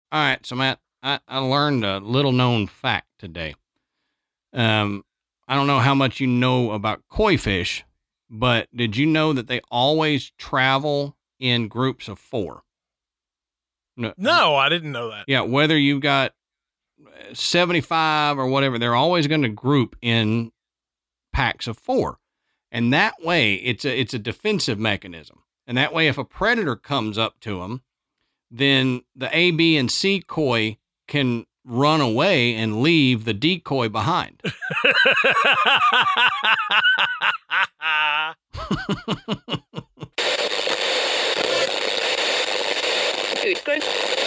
All right, so Matt, I learned a little known fact today. I don't know how much you know about koi fish, but did you know that they always travel in groups of 4? No, No, I didn't know that. yeah, whether you've got 75 or whatever, they're always going to group in packs of 4. And that way it's a defensive mechanism. And that way, if a predator comes up to them, then the A, B, and C koi can run away and leave the decoy behind. Good.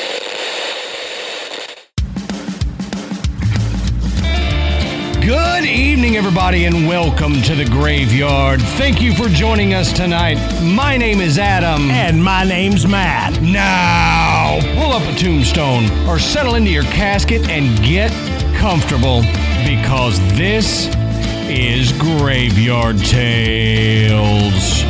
Good evening, everybody, and welcome to the Graveyard. Thank you for joining us tonight. My name is Adam. And my name's Matt. Now, pull up a tombstone or settle into your casket and get comfortable because this is Graveyard Tales.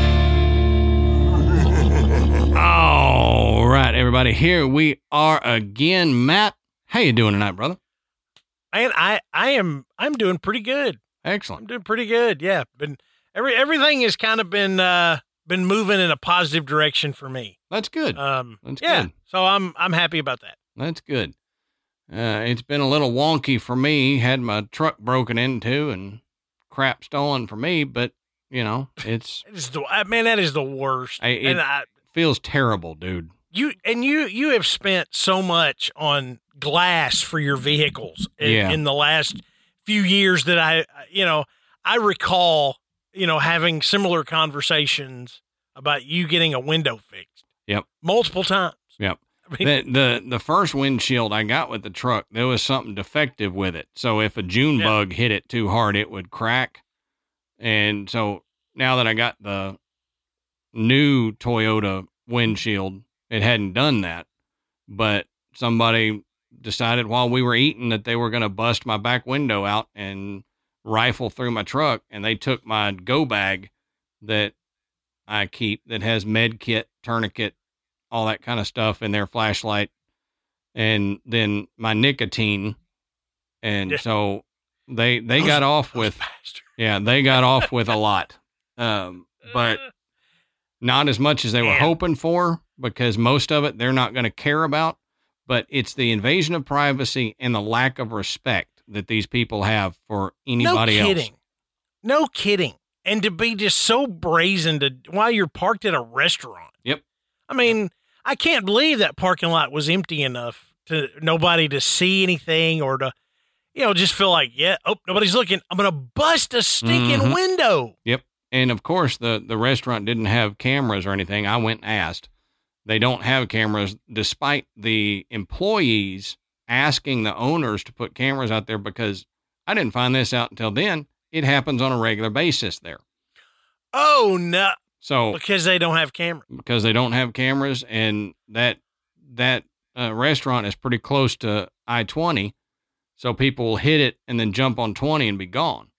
All right, everybody, here we are again. Matt, how you doing tonight, brother? And I'm doing pretty good. Excellent. I'm doing pretty good. Yeah. Everything has kind of been moving in a positive direction for me. That's good. That's yeah. good. So I'm happy about that. That's good. It's been a little wonky for me. Had my truck broken into and crap stolen for me, but you know, it's that is the worst. It feels terrible, dude. You have spent so much on glass for your vehicles in the last few years that I recall, having similar conversations about you getting a window fixed. Yep. Multiple times. Yep. I mean, the first windshield I got with the truck, there was something defective with it. So if a June bug hit it too hard, it would crack. And so now that I got the new Toyota windshield, it hadn't done that, but somebody decided while we were eating that they were going to bust my back window out and rifle through my truck. And they took my go bag that I keep that has med kit, tourniquet, all that kind of stuff in their flashlight. And then my nicotine. And so they got off with, they got off with a lot. But not as much as they were hoping for, because most of it they're not going to care about, but it's the invasion of privacy and the lack of respect that these people have for anybody else. No kidding. And to be just so brazen while you're parked at a restaurant. Yep. I mean, I can't believe that parking lot was empty enough to nobody to see anything or to, just feel like, nobody's looking. I'm going to bust a stinking window. Yep. And of course the restaurant didn't have cameras or anything. I went and asked. They don't have cameras, despite the employees asking the owners to put cameras out there, because I didn't find this out until then. It happens on a regular basis there. Oh, no. So because they don't have cameras. Because they don't have cameras, and that restaurant is pretty close to I-20, so people will hit it and then jump on 20 and be gone.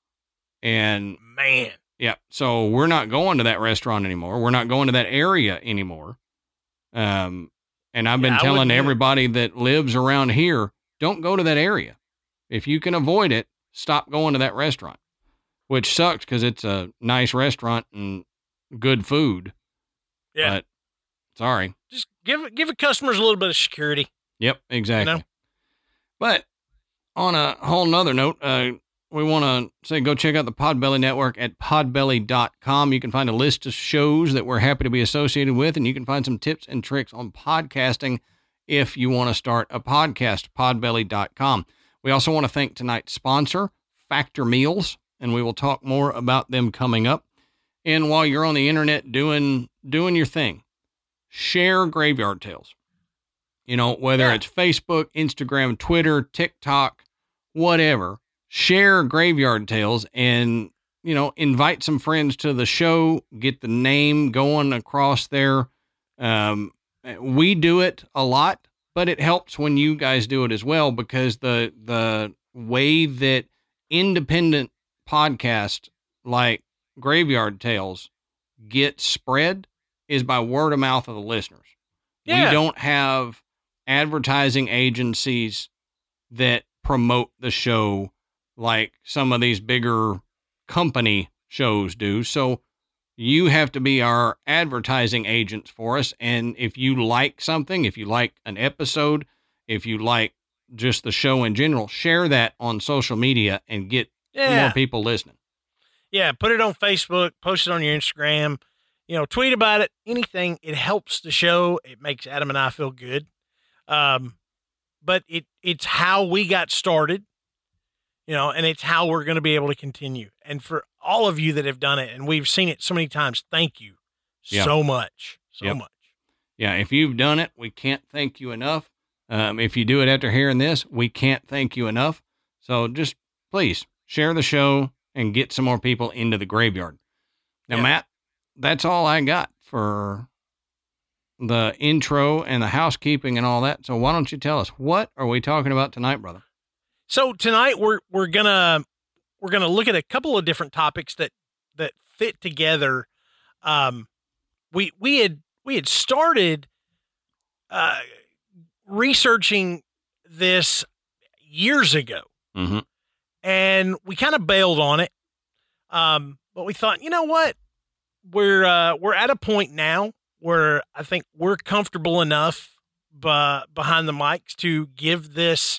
And man. Yeah, so we're not going to that restaurant anymore. We're not going to that area anymore. And I've been telling everybody that lives around here, don't go to that area. If you can avoid it, stop going to that restaurant, which sucks because it's a nice restaurant and good food. Yeah. But sorry. Just give customers a little bit of security. Yep, exactly. But on a whole nother note, we want to say go check out the Podbelly Network at podbelly.com. You can find a list of shows that we're happy to be associated with, and you can find some tips and tricks on podcasting if you want to start a podcast, podbelly.com. We also want to thank tonight's sponsor, Factor Meals, and we will talk more about them coming up. And while you're on the internet doing your thing, share Graveyard Tales. Whether it's Facebook, Instagram, Twitter, TikTok, whatever. Share Graveyard Tales and, invite some friends to the show, get the name going across there. We do it a lot, but it helps when you guys do it as well, because the way that independent podcasts like Graveyard Tales get spread is by word of mouth of the listeners. Yeah. We don't have advertising agencies that promote the show like some of these bigger company shows do. So you have to be our advertising agents for us. And if you like something, if you like an episode, if you like just the show in general, share that on social media and get more people listening. Yeah, put it on Facebook, post it on your Instagram, tweet about it, anything. It helps the show. It makes Adam and I feel good. But it's how we got started, and it's how we're going to be able to continue. And for all of you that have done it, and we've seen it so many times, thank you so much. So much. Yeah, if you've done it, we can't thank you enough. If you do it after hearing this, we can't thank you enough. So just please share the show and get some more people into the graveyard. Now, Matt, that's all I got for the intro and the housekeeping and all that. So why don't you tell us, what are we talking about tonight, brother? So tonight we're gonna look at a couple of different topics that fit together. We had started researching this years ago, and we kind of bailed on it. But we thought, you know what, we're at a point now where I think we're comfortable enough behind the mics to give this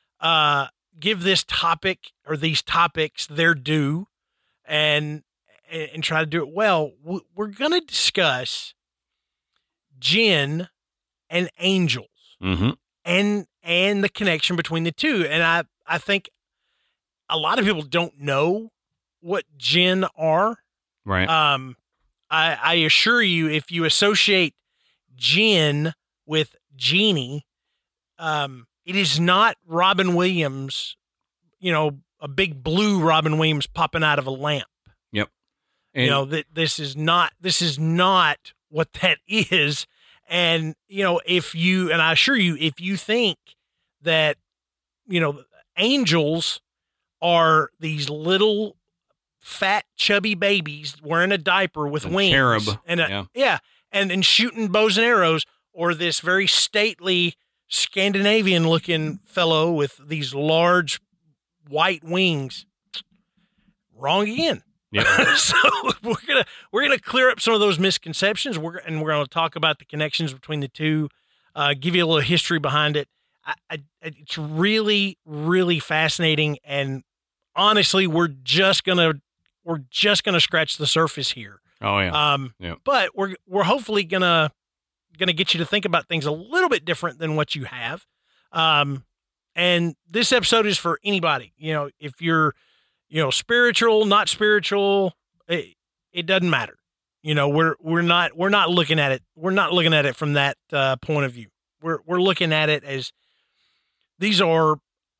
topic or these topics their due, and try to do it well. We're going to discuss jinn and angels, and the connection between the two. And I think a lot of people don't know what jinn are. Right. I assure you, if you associate jinn with genie, it is not Robin Williams, a big blue Robin Williams popping out of a lamp. Yep. And that this is not what that is. And, and I assure you, if you think that, angels are these little fat, chubby babies wearing a diaper with wings, cherub, and shooting bows and arrows, or this very stately Scandinavian looking fellow with these large white wings, wrong again. Yeah. So we're gonna clear up some of those misconceptions. We're going to talk about the connections between the two, give you a little history behind it. It's really, really fascinating, and honestly, we're just gonna scratch the surface here. Oh yeah. But we're hopefully gonna get you to think about things a little bit different than what you have. And this episode is for anybody. If you're spiritual, not spiritual, it doesn't matter. We're not looking at it. We're not looking at it from that point of view. We're looking at it as these are,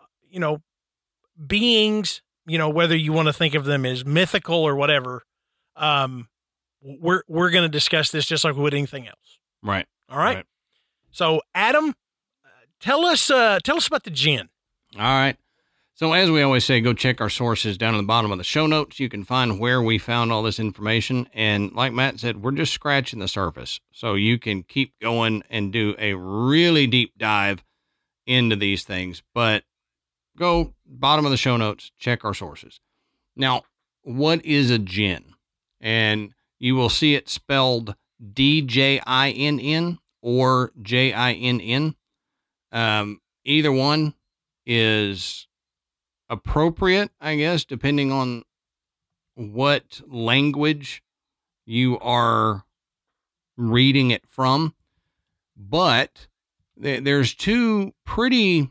beings, whether you want to think of them as mythical or whatever. We're going to discuss this just like we would anything else. Right. All right. So Adam, tell us about the jinn. All right. So as we always say, go check our sources down at the bottom of the show notes. You can find where we found all this information. And like Matt said, we're just scratching the surface. So you can keep going and do a really deep dive into these things. But go bottom of the show notes, check our sources. Now, what is a jinn? And you will see it spelled DJINN or JINN. Either one is appropriate, I guess, depending on what language you are reading it from. But there's two pretty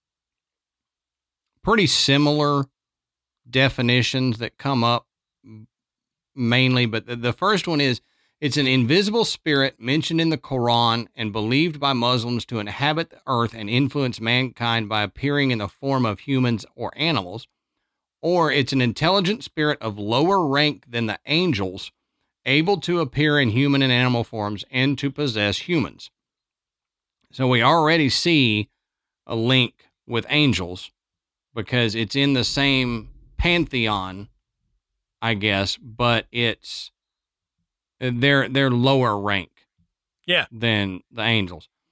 similar definitions that come up mainly. But the first one is, it's an invisible spirit mentioned in the Quran and believed by Muslims to inhabit the earth and influence mankind by appearing in the form of humans or animals. Or it's an intelligent spirit of lower rank than the angels, able to appear in human and animal forms and to possess humans. So we already see a link with angels because it's in the same pantheon, I guess, but they're lower rank, than the angels.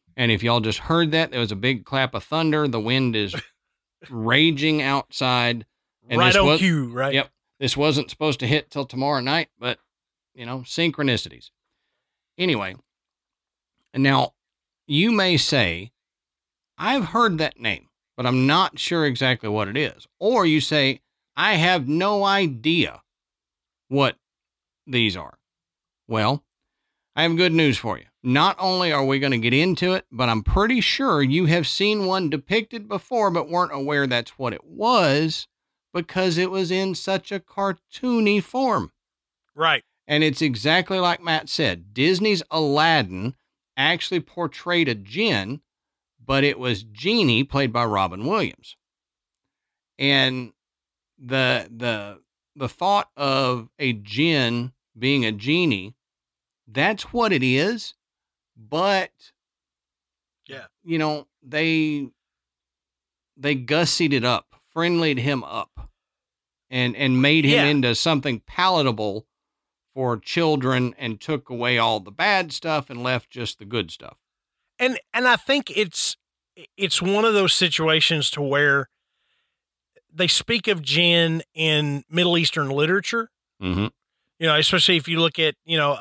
And if y'all just heard that, there was a big clap of thunder. The wind is raging outside. And right on cue, right? Yep. This wasn't supposed to hit till tomorrow night, but, synchronicities. Anyway, and now you may say, I've heard that name, but I'm not sure exactly what it is. Or you say, I have no idea what these are. Well, I have good news for you. Not only are we going to get into it, but I'm pretty sure you have seen one depicted before, but weren't aware that's what it was because it was in such a cartoony form. Right. And it's exactly like Matt said. Disney's Aladdin actually portrayed a jinn, but it was Genie played by Robin Williams. And the thought of a jinn being a genie, that's what it is. But, yeah, they gussied it up, friendlied him up, and made him into something palatable for children and took away all the bad stuff and left just the good stuff. And I think it's one of those situations to where they speak of jinn in Middle Eastern literature, especially if you look at,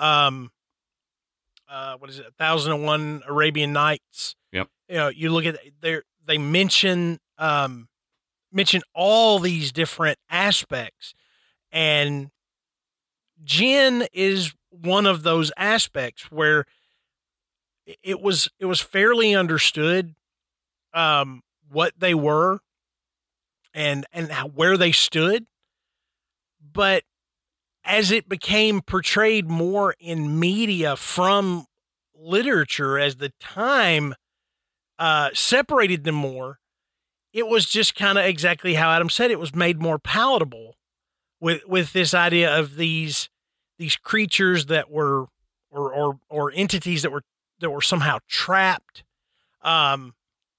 what is it? 1001 Arabian Nights. Yep. You look at they mention all these different aspects, and jinn is one of those aspects where it was fairly understood what they were and where they stood, but as it became portrayed more in media from literature, as the time separated them more, it was just kind of exactly how Adam said. It was made more palatable with this idea of these creatures that were or entities that were somehow trapped. The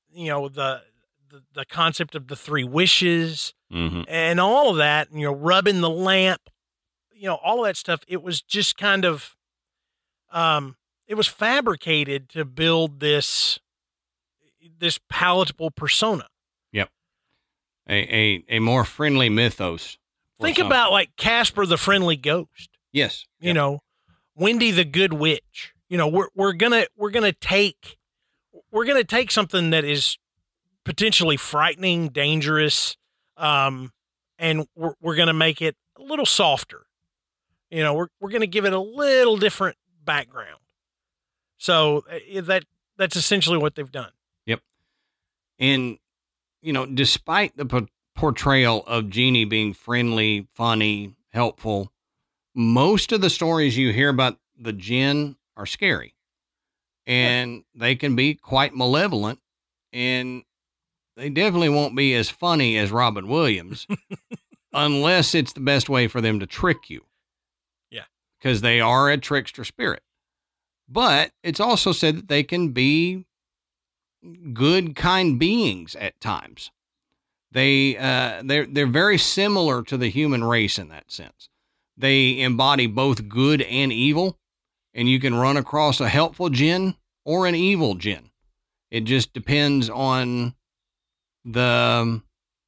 concept of the three wishes and all of that, rubbing the lamp. All of that stuff, it was just kind of, it was fabricated to build this palatable persona. Yep. A more friendly mythos. Think about like Casper the Friendly Ghost. Yes. Wendy the Good Witch. We're gonna take something that is potentially frightening, dangerous, and we're gonna make it a little softer. We're going to give it a little different background. So that's essentially what they've done. Yep. And, despite the portrayal of Genie being friendly, funny, helpful, most of the stories you hear about the jinn are scary. And they can be quite malevolent. And they definitely won't be as funny as Robin Williams unless it's the best way for them to trick you. Because they are a trickster spirit. But it's also said that they can be good, kind beings at times. They're very similar to the human race in that sense. They embody both good and evil, and you can run across a helpful jinn or an evil jinn. It just depends on the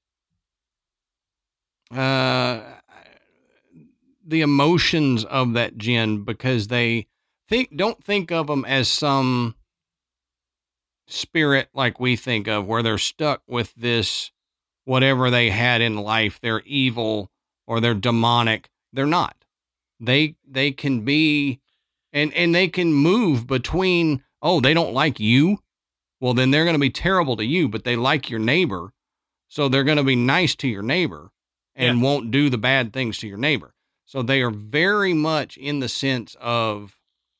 emotions of that jinn, because they don't think of them as some spirit like we think of, where they're stuck with this, whatever they had in life, they're evil or they're demonic. They're not. They can be, and they can move between, they don't like you. Well, then they're going to be terrible to you, but they like your neighbor. So they're going to be nice to your neighbor and won't do the bad things to your neighbor. So they are very much in the sense of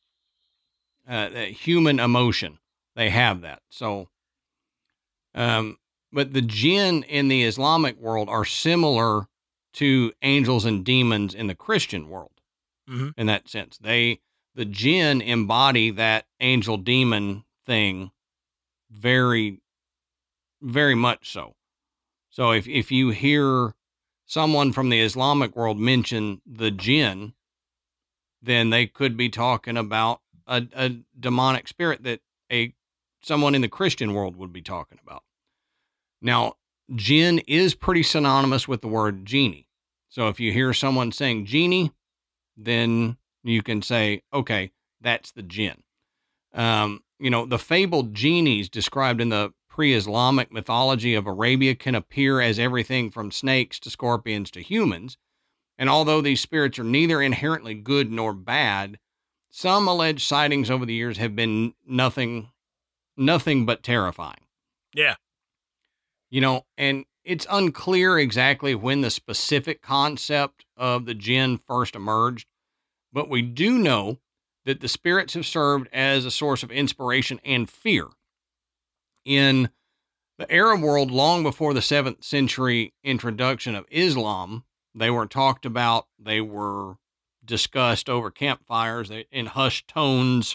human emotion. They have that. So, but the jinn in the Islamic world are similar to angels and demons in the Christian world. In that sense, the jinn embody that angel demon thing very, very much so. So if you hear someone from the Islamic world mention the jinn, then they could be talking about a demonic spirit that a someone in the Christian world would be talking about. Now, jinn is pretty synonymous with the word genie. So if you hear someone saying genie, then you can say, okay, that's the jinn. The fabled genies described in the pre-Islamic mythology of Arabia can appear as everything from snakes to scorpions to humans. And although these spirits are neither inherently good nor bad, some alleged sightings over the years have been nothing but terrifying. Yeah. And it's unclear exactly when the specific concept of the jinn first emerged, but we do know that the spirits have served as a source of inspiration and fear. In the Arab world, long before the 7th century introduction of Islam, they were talked about, they were discussed over campfires in hushed tones.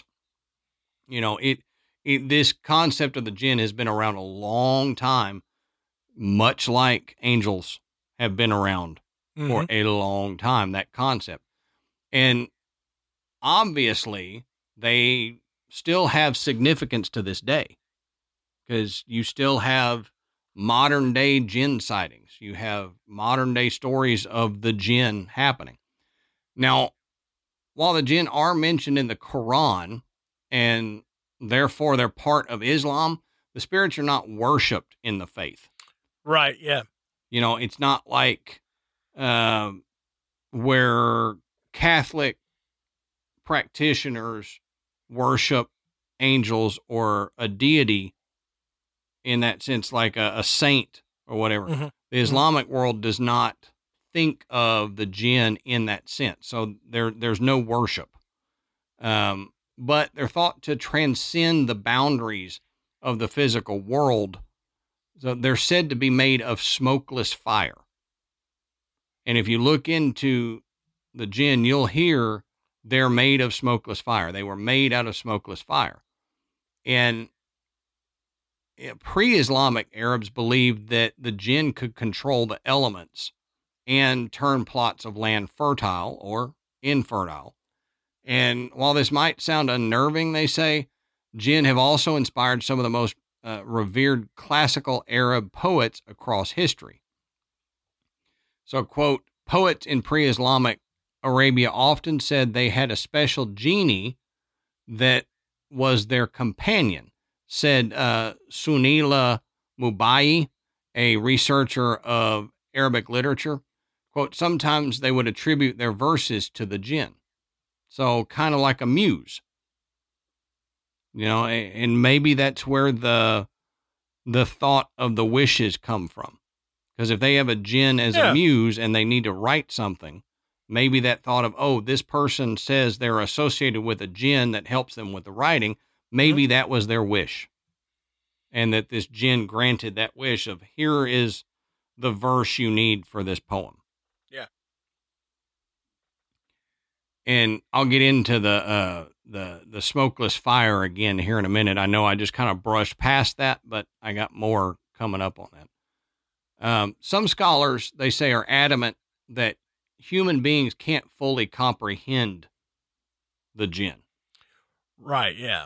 This concept of the jinn has been around a long time, much like angels have been around for a long time, that concept. And obviously, they still have significance to this day, because you still have modern day jinn sightings. You have modern day stories of the jinn happening. Now, while the jinn are mentioned in the Quran, and therefore they're part of Islam, the spirits are not worshipped in the faith. Right, yeah. It's not like where Catholic practitioners worship angels or a deity in that sense, like a saint or whatever. Mm-hmm. The Islamic world does not think of the jinn in that sense. So there's no worship. But they're thought to transcend the boundaries of the physical world. So they're said to be made of smokeless fire. And if you look into the jinn, you'll hear they're made of smokeless fire. They were made out of smokeless fire. And pre-Islamic Arabs believed that the jinn could control the elements and turn plots of land fertile or infertile. And while this might sound unnerving, they say, jinn have also inspired some of the most revered classical Arab poets across history. So, quote, poets in pre-Islamic Arabia often said they had a special genie that was their companion, said Sunila Mubai, a researcher of Arabic literature. Quote, sometimes they would attribute their verses to the jinn. So kind of like a muse, and maybe that's where the thought of the wishes come from. Because if they have a jinn as a muse and they need to write something, maybe that thought of, this person says they're associated with a jinn that helps them with the writing. Maybe that was their wish. And that this jinn granted that wish of, here is the verse you need for this poem. Yeah. And I'll get into the smokeless fire again here in a minute. I know I just kind of brushed past that, but I got more coming up on that. Some scholars, they say, are adamant that human beings can't fully comprehend the jinn. Right. Yeah.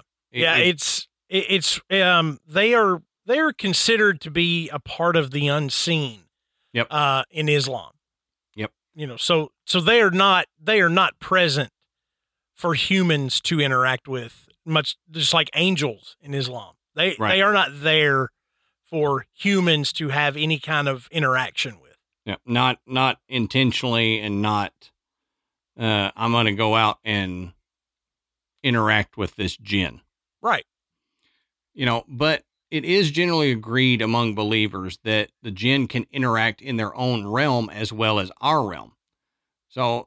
They are considered to be a part of the unseen. Yep. In Islam. Yep. So they are not present for humans to interact with, much just like angels in Islam. They are not there for humans to have any kind of interaction with. Yeah. Not intentionally, and not I'm going to go out and interact with this jinn. Right. But it is generally agreed among believers that the jinn can interact in their own realm as well as our realm. So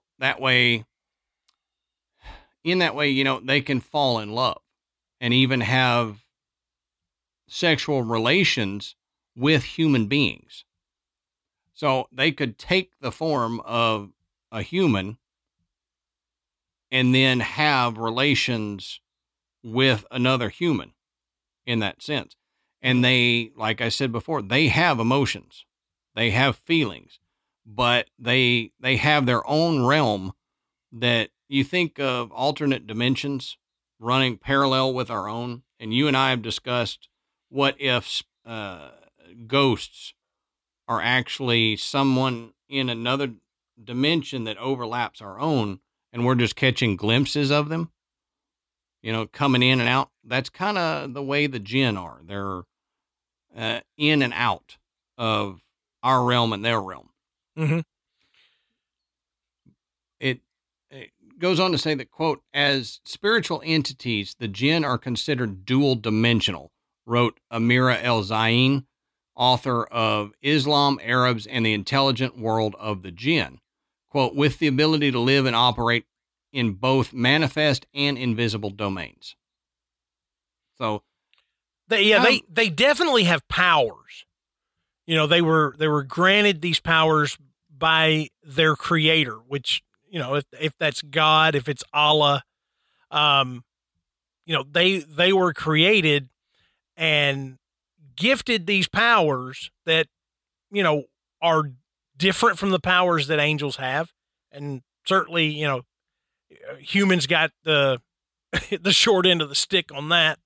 in that way, they can fall in love and even have sexual relations with human beings. So they could take the form of a human and then have relations with another human in that sense. And they, like I said before, they have emotions, they have feelings, but they have their own realm that you think of alternate dimensions running parallel with our own. and you and I have discussed what if ghosts are actually someone in another dimension that overlaps our own, and we're just catching glimpses of them, coming in and out. That's kind of the way the jinn are. They're in and out of our realm and their realm. Mm-hmm. It goes on to say that, quote, as spiritual entities, the jinn are considered dual dimensional, wrote Amira El-Zain, author of Islam, Arabs, and the Intelligent World of the Jinn, quote, with the ability to live and operate in both manifest and invisible domains. So, they definitely have powers. They were granted these powers by their creator, which, if that's God, if it's Allah, they were created and gifted these powers that, are different from the powers that angels have. And certainly, humans got the short end of the stick on that.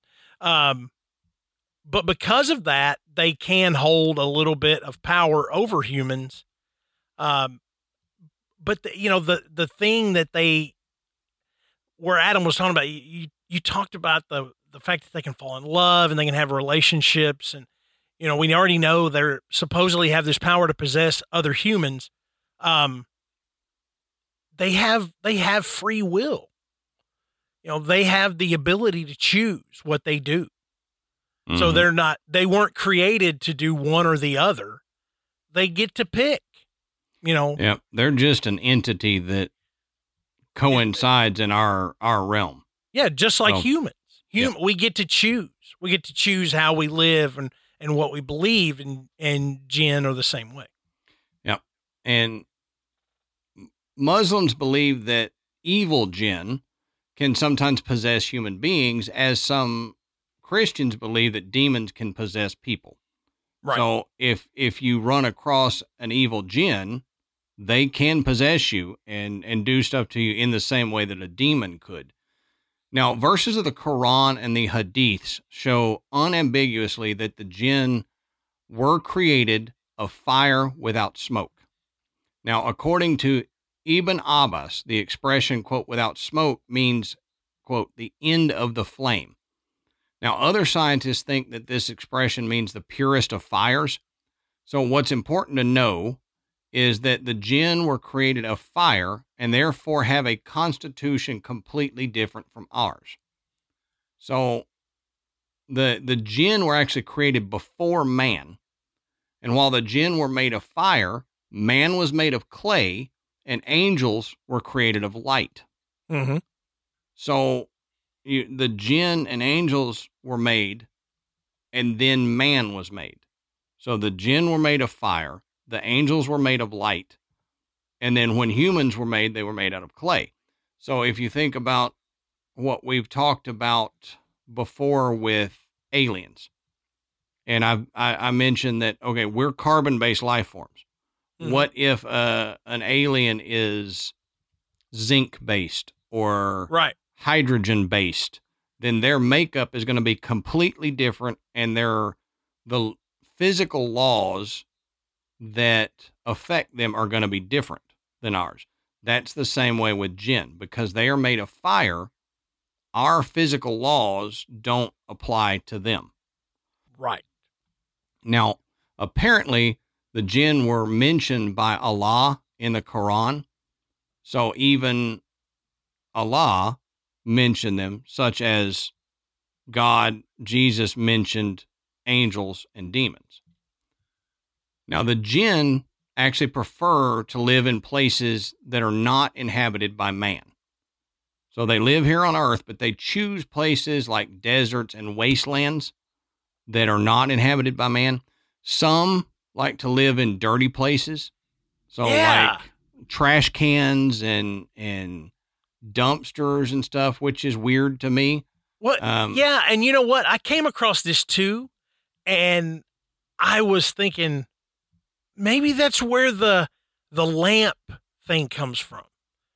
But because of that, they can hold a little bit of power over humans. But the thing that where Adam was talking about, you talked about the fact that they can fall in love and they can have relationships, and we already know they're supposedly have this power to possess other humans. They have free will. They have the ability to choose what they do. Mm-hmm. So they weren't created to do one or the other. They get to pick, Yeah, they're just an entity that coincides in our realm. Yeah, just like humans. We get to choose. We get to choose how we live and what we believe, and jinn are the same way. Yeah. And Muslims believe that evil jinn can sometimes possess human beings, as some Christians believe that demons can possess people. Right. So if you run across an evil jinn, they can possess you and do stuff to you in the same way that a demon could. Now, verses of the Quran and the Hadiths show unambiguously that the jinn were created of fire without smoke. Now, according to Ibn Abbas, the expression, quote, without smoke means, quote, the end of the flame. Now, other scientists think that this expression means the purest of fires. So what's important to know is that the jinn were created of fire and therefore have a constitution completely different from ours. So the jinn were actually created before man. And while the jinn were made of fire, man was made of clay, and angels were created of light. Mm-hmm. So the jinn and angels were made, and then man was made. So the jinn were made of fire, the angels were made of light, and then when humans were made, they were made out of clay. So if you think about what we've talked about before with aliens, and I mentioned that, okay, we're carbon-based life forms. Mm-hmm. What if an alien is zinc-based or hydrogen-based? Then their makeup is going to be completely different, and the physical laws that affect them are going to be different than ours. That's the same way with jinn. Because they are made of fire, our physical laws don't apply to them. Right. Now, apparently, the jinn were mentioned by Allah in the Quran. So even Allah mentioned them, such as God, Jesus mentioned angels and demons. Now, the jinn actually prefer to live in places that are not inhabited by man. So they live here on earth, but they choose places like deserts and wastelands that are not inhabited by man. Some like to live in dirty places. So like trash cans and dumpsters and stuff, which is weird to me. What? Yeah. And you know what? I came across this too. And I was thinking, maybe that's where the lamp thing comes from.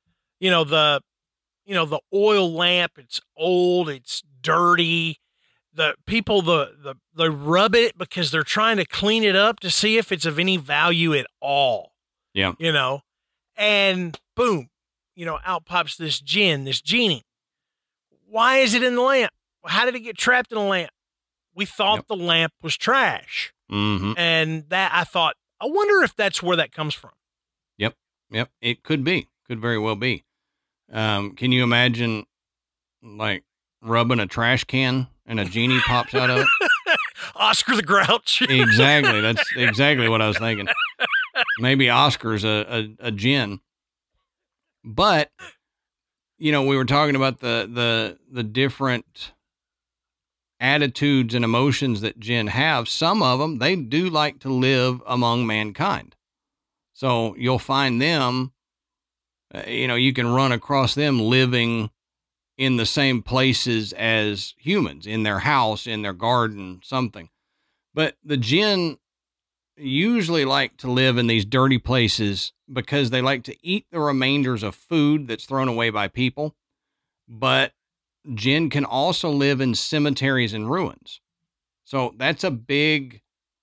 The oil lamp, it's old, it's dirty. the people, they rub it because they're trying to clean it up to see if it's of any value at all. Yeah. You know, and boom, you know, out pops this genie. Why is it in the lamp? How did it get trapped in the lamp? We thought the lamp was trash. Mm-hmm. And that I thought, I wonder if that's where that comes from. Yep. It could be. Could very well be. Can you imagine, like, rubbing a trash can and a genie pops out of it? Oscar the Grouch. Exactly. That's exactly what I was thinking. Maybe Oscar's a djinn. But, you know, we were talking about the different attitudes and emotions that jinn have. Some of them, they do like to live among mankind. So you'll find them, you know, you can run across them living in the same places as humans, in their house, in their garden, something. But the jinn usually like to live in these dirty places because they like to eat the remainders of food that's thrown away by people. But jinn can also live in cemeteries and ruins. So that's a big,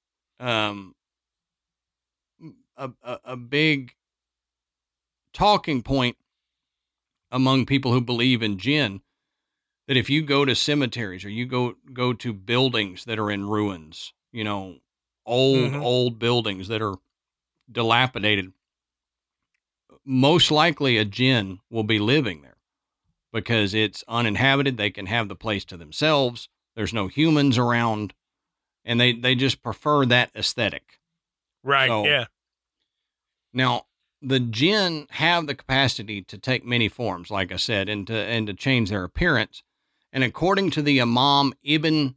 a big talking point among people who believe in jinn, that if you go to cemeteries or you go to buildings that are in ruins, you know, old buildings that are dilapidated, most likely a jinn will be living there because it's uninhabited. They can have the place to themselves. There's no humans around, and they just prefer that aesthetic. Right. So, yeah. Now, the jinn have the capacity to take many forms, like I said, and to change their appearance. And according to the Imam Ibn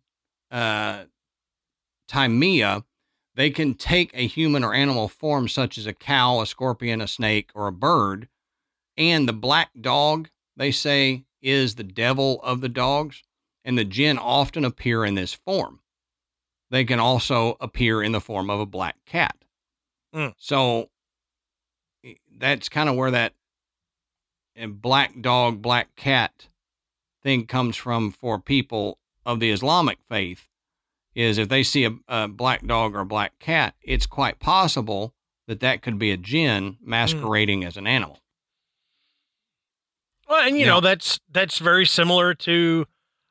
Taymiyyah, they can take a human or animal form such as a cow, a scorpion, a snake, or a bird. And the black dog, they say, is the devil of the dogs. And the jinn often appear in this form. They can also appear in the form of a black cat. So that's kind of where that black dog, black cat thing comes from for people of the Islamic faith, is if they see a black dog or a black cat, it's quite possible that could be a jinn masquerading as an animal. Well, and you know, that's very similar to,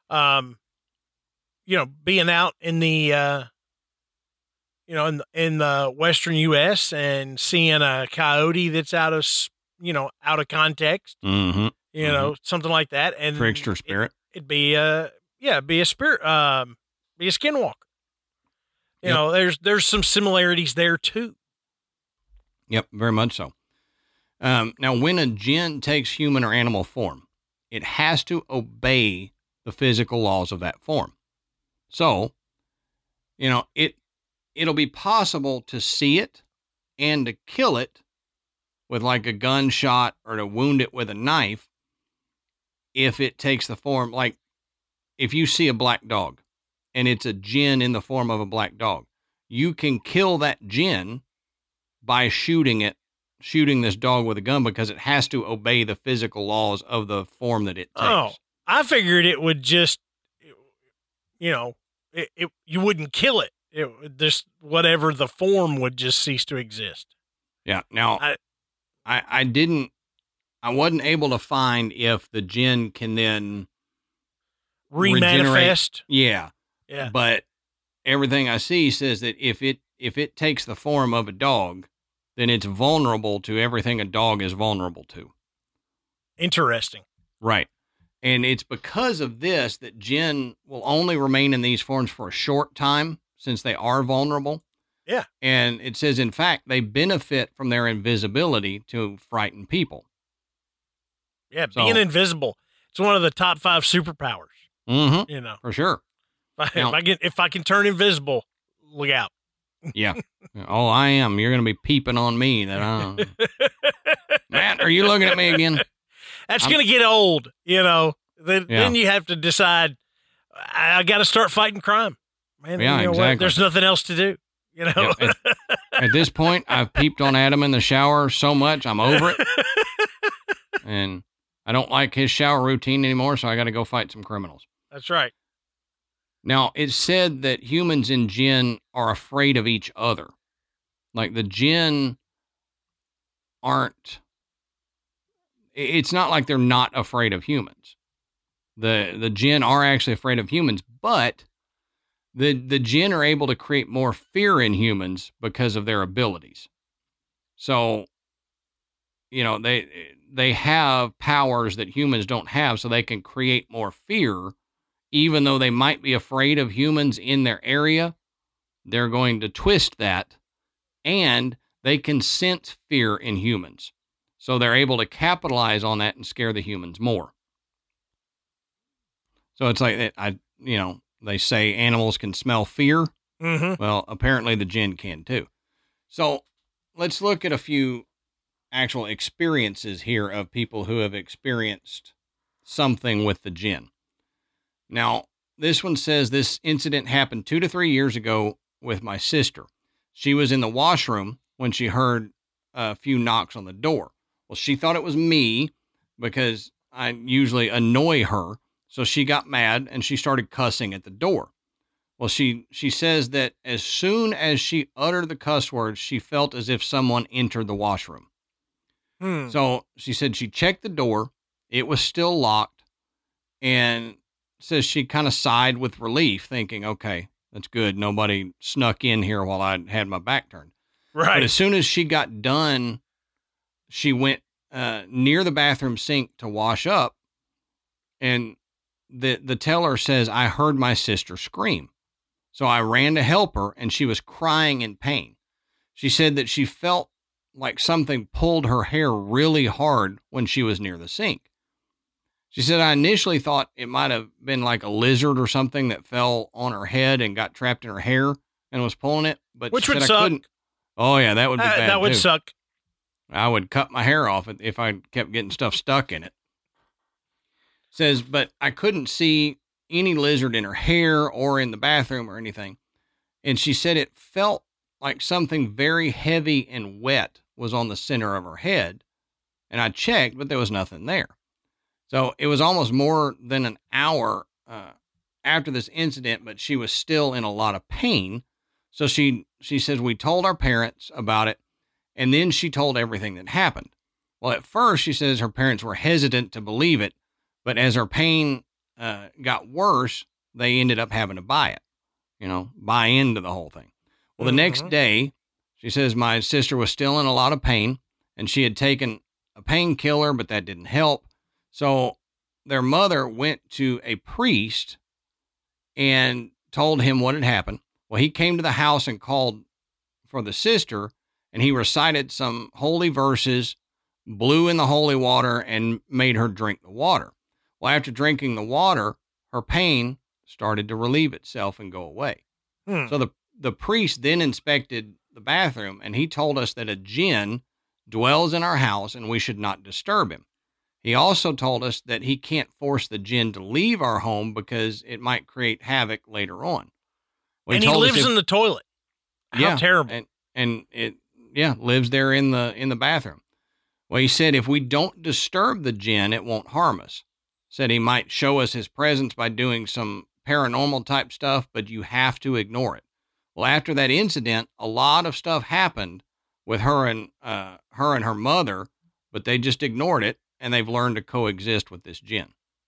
you know, being out in the, you know, in the Western U.S. and seeing a coyote that's out of context, you know, something like that. And trickster spirit. It'd be be a spirit, be a skinwalker. You know, there's some similarities there too. Yep, very much so. Now, when a jinn takes human or animal form, it has to obey the physical laws of that form. So, you know, it'll be possible to see it and to kill it with like a gunshot or to wound it with a knife if it takes the form. Like if you see a black dog and it's a jinn in the form of a black dog, you can kill that jinn by shooting this dog with a gun because it has to obey the physical laws of the form that it takes. Oh, I figured it would just, you know, you wouldn't kill it. It would just, whatever the form would just cease to exist. Yeah. Now, I wasn't able to find if the jinn can then remanifest. Yeah. Yeah. But everything I see says that if it takes the form of a dog, then it's vulnerable to everything a dog is vulnerable to. Interesting. Right. And it's because of this that jinn will only remain in these forms for a short time since they are vulnerable. Yeah. And it says, in fact, they benefit from their invisibility to frighten people. Yeah, being invisible. It's one of the top 5 superpowers. Mm-hmm. You know. For sure. If I can turn invisible, look out. Yeah. Oh, I am. You're going to be peeping on me. Matt, are you looking at me again? That's going to get old, you know. Then you have to decide, I got to start fighting crime. Man, yeah, you know exactly. What? There's nothing else to do, you know. Yeah, at this point, I've peeped on Adam in the shower so much, I'm over it. And I don't like his shower routine anymore, so I got to go fight some criminals. That's right. Now, it's said that humans and jinn are afraid of each other. Like the jinn aren't, it's not like they're not afraid of humans. The jinn are actually afraid of humans, but the jinn are able to create more fear in humans because of their abilities. So, they have powers that humans don't have, so they can create more fear. Even though they might be afraid of humans in their area, they're going to twist that, and they can sense fear in humans. So they're able to capitalize on that and scare the humans more. So it's like, they say animals can smell fear. Mm-hmm. Well, apparently the jinn can too. So let's look at a few actual experiences here of people who have experienced something with the jinn. Now, this one says this incident happened 2 to 3 years ago with my sister. She was in the washroom when she heard a few knocks on the door. Well, she thought it was me because I usually annoy her. So she got mad and she started cussing at the door. Well, she says that as soon as she uttered the cuss words, she felt as if someone entered the washroom. So she said she checked the door. It was still locked, and says she kind of sighed with relief, thinking, okay, that's good. Nobody snuck in here while I had my back turned. Right. But as soon as she got done, she went near the bathroom sink to wash up, and the teller says, I heard my sister scream. So I ran to help her, and she was crying in pain. She said that she felt like something pulled her hair really hard when she was near the sink. She said, I initially thought it might have been like a lizard or something that fell on her head and got trapped in her hair and was pulling it. But which she would said suck. I couldn't. Oh, yeah, that would be bad. That would too. suck. I would cut my hair off if I kept getting stuff stuck in it. Says, but I couldn't see any lizard in her hair or in the bathroom or anything. And she said it felt like something very heavy and wet was on the center of her head. And I checked, but there was nothing there. So it was almost more than an hour after this incident, but she was still in a lot of pain. So she says, we told our parents about it, and then she told everything that happened. Well, at first, she says her parents were hesitant to believe it, but as her pain got worse, they ended up having to buy it, buy into the whole thing. Well, the next day, she says my sister was still in a lot of pain, and she had taken a painkiller, but that didn't help. So their mother went to a priest and told him what had happened. Well, he came to the house and called for the sister, and he recited some holy verses, blew in the holy water, and made her drink the water. Well, after drinking the water, her pain started to relieve itself and go away. So the priest then inspected the bathroom, and he told us that a jinn dwells in our house and we should not disturb him. He also told us that he can't force the jinn to leave our home because it might create havoc later on. Well, and he lives in the toilet. How terrible. And it lives there in the bathroom. Well, he said if we don't disturb the jinn, it won't harm us. Said he might show us his presence by doing some paranormal type stuff, but you have to ignore it. Well, after that incident, a lot of stuff happened with her and her mother, but they just ignored it, and they've learned to coexist with this jinn.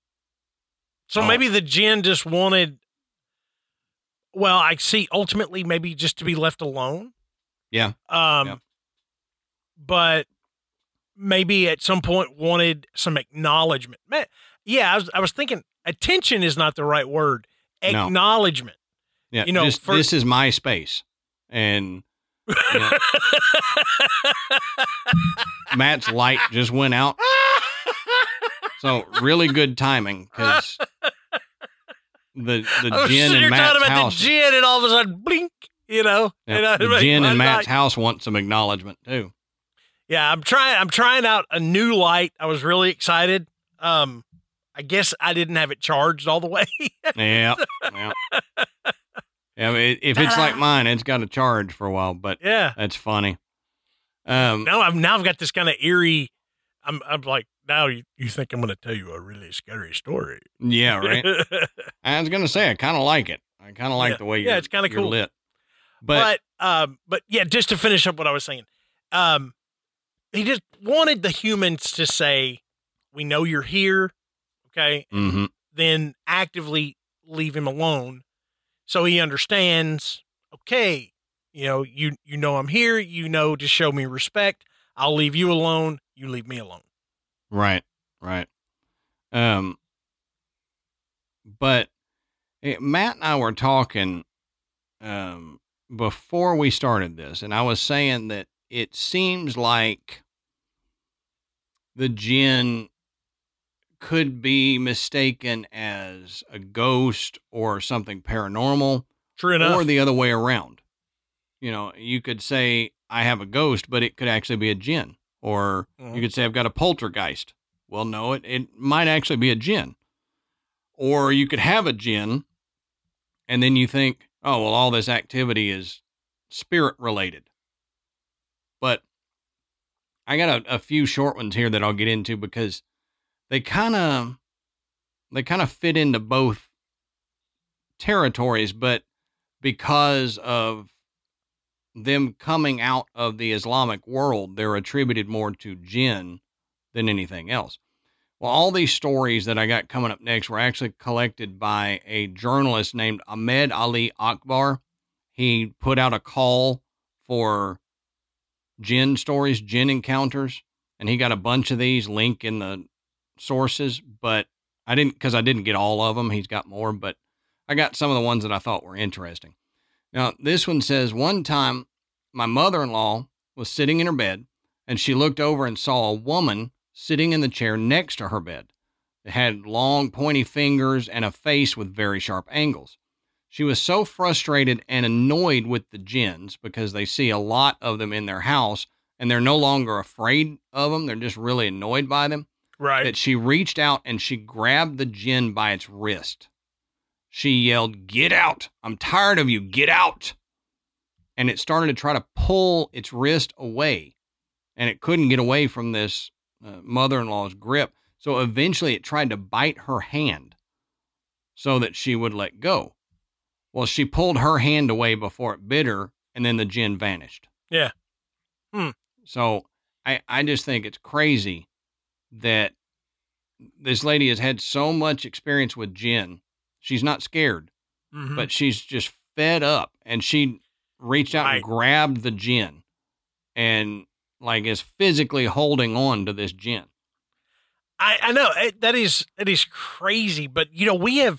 So maybe the jinn just wanted, well, I see ultimately maybe just to be left alone. Yeah. But maybe at some point wanted some acknowledgement. Yeah, I was thinking attention is not the right word. Acknowledgement. No. Yeah, this is my space. And Matt's light just went out. So really good timing because the jinn in Matt's talking about house. The jinn, and all of a sudden, blink. The jinn in Matt's house wants some acknowledgement too. Yeah, I'm trying out a new light. I was really excited. I guess I didn't have it charged all the way. Yeah. If it's like mine, it's got to charge for a while. But yeah, that's funny. Now I've got this kind of eerie. I'm like, now you think I'm going to tell you a really scary story? Yeah, right. I was going to say I kind of like it. I kind of like the way it's kind of cool. Lit. But yeah, just to finish up what I was saying, he just wanted the humans to say, "We know you're here," okay, then actively leave him alone, so he understands. Okay, you know I'm here. You know to show me respect. I'll leave you alone. You leave me alone. Right. But Matt and I were talking before we started this, and I was saying that it seems like the jinn could be mistaken as a ghost or something paranormal. True enough. Or the other way around. You could say, I have a ghost, but it could actually be a jinn. Or you could say, I've got a poltergeist. Well, no, it might actually be a jinn. Or you could have a jinn, and then you think, oh, well, all this activity is spirit related. But I got a few short ones here that I'll get into because they kind of fit into both territories, but because of them coming out of the Islamic world, they're attributed more to jinn than anything else. Well, all these stories that I got coming up next were actually collected by a journalist named Ahmed Ali Akbar. He put out a call for jinn stories, jinn encounters, and he got a bunch of these, link in the sources, but I didn't get all of them. He's got more, but I got some of the ones that I thought were interesting. Now, this one says, one time my mother-in-law was sitting in her bed and she looked over and saw a woman sitting in the chair next to her bed. It had long, pointy fingers and a face with very sharp angles. She was so frustrated and annoyed with the jinns because they see a lot of them in their house and they're no longer afraid of them. They're just really annoyed by them. Right. That she reached out and she grabbed the jinn by its wrist. She yelled, "Get out! I'm tired of you! Get out!" And it started to try to pull its wrist away. And it couldn't get away from this mother-in-law's grip. So eventually it tried to bite her hand so that she would let go. Well, she pulled her hand away before it bit her, and then the jinn vanished. Yeah. So I just think it's crazy that this lady has had so much experience with jinn. She's not scared, but she's just fed up, and she reached out and grabbed the jinn and is physically holding on to this jinn. I know that is crazy, but we have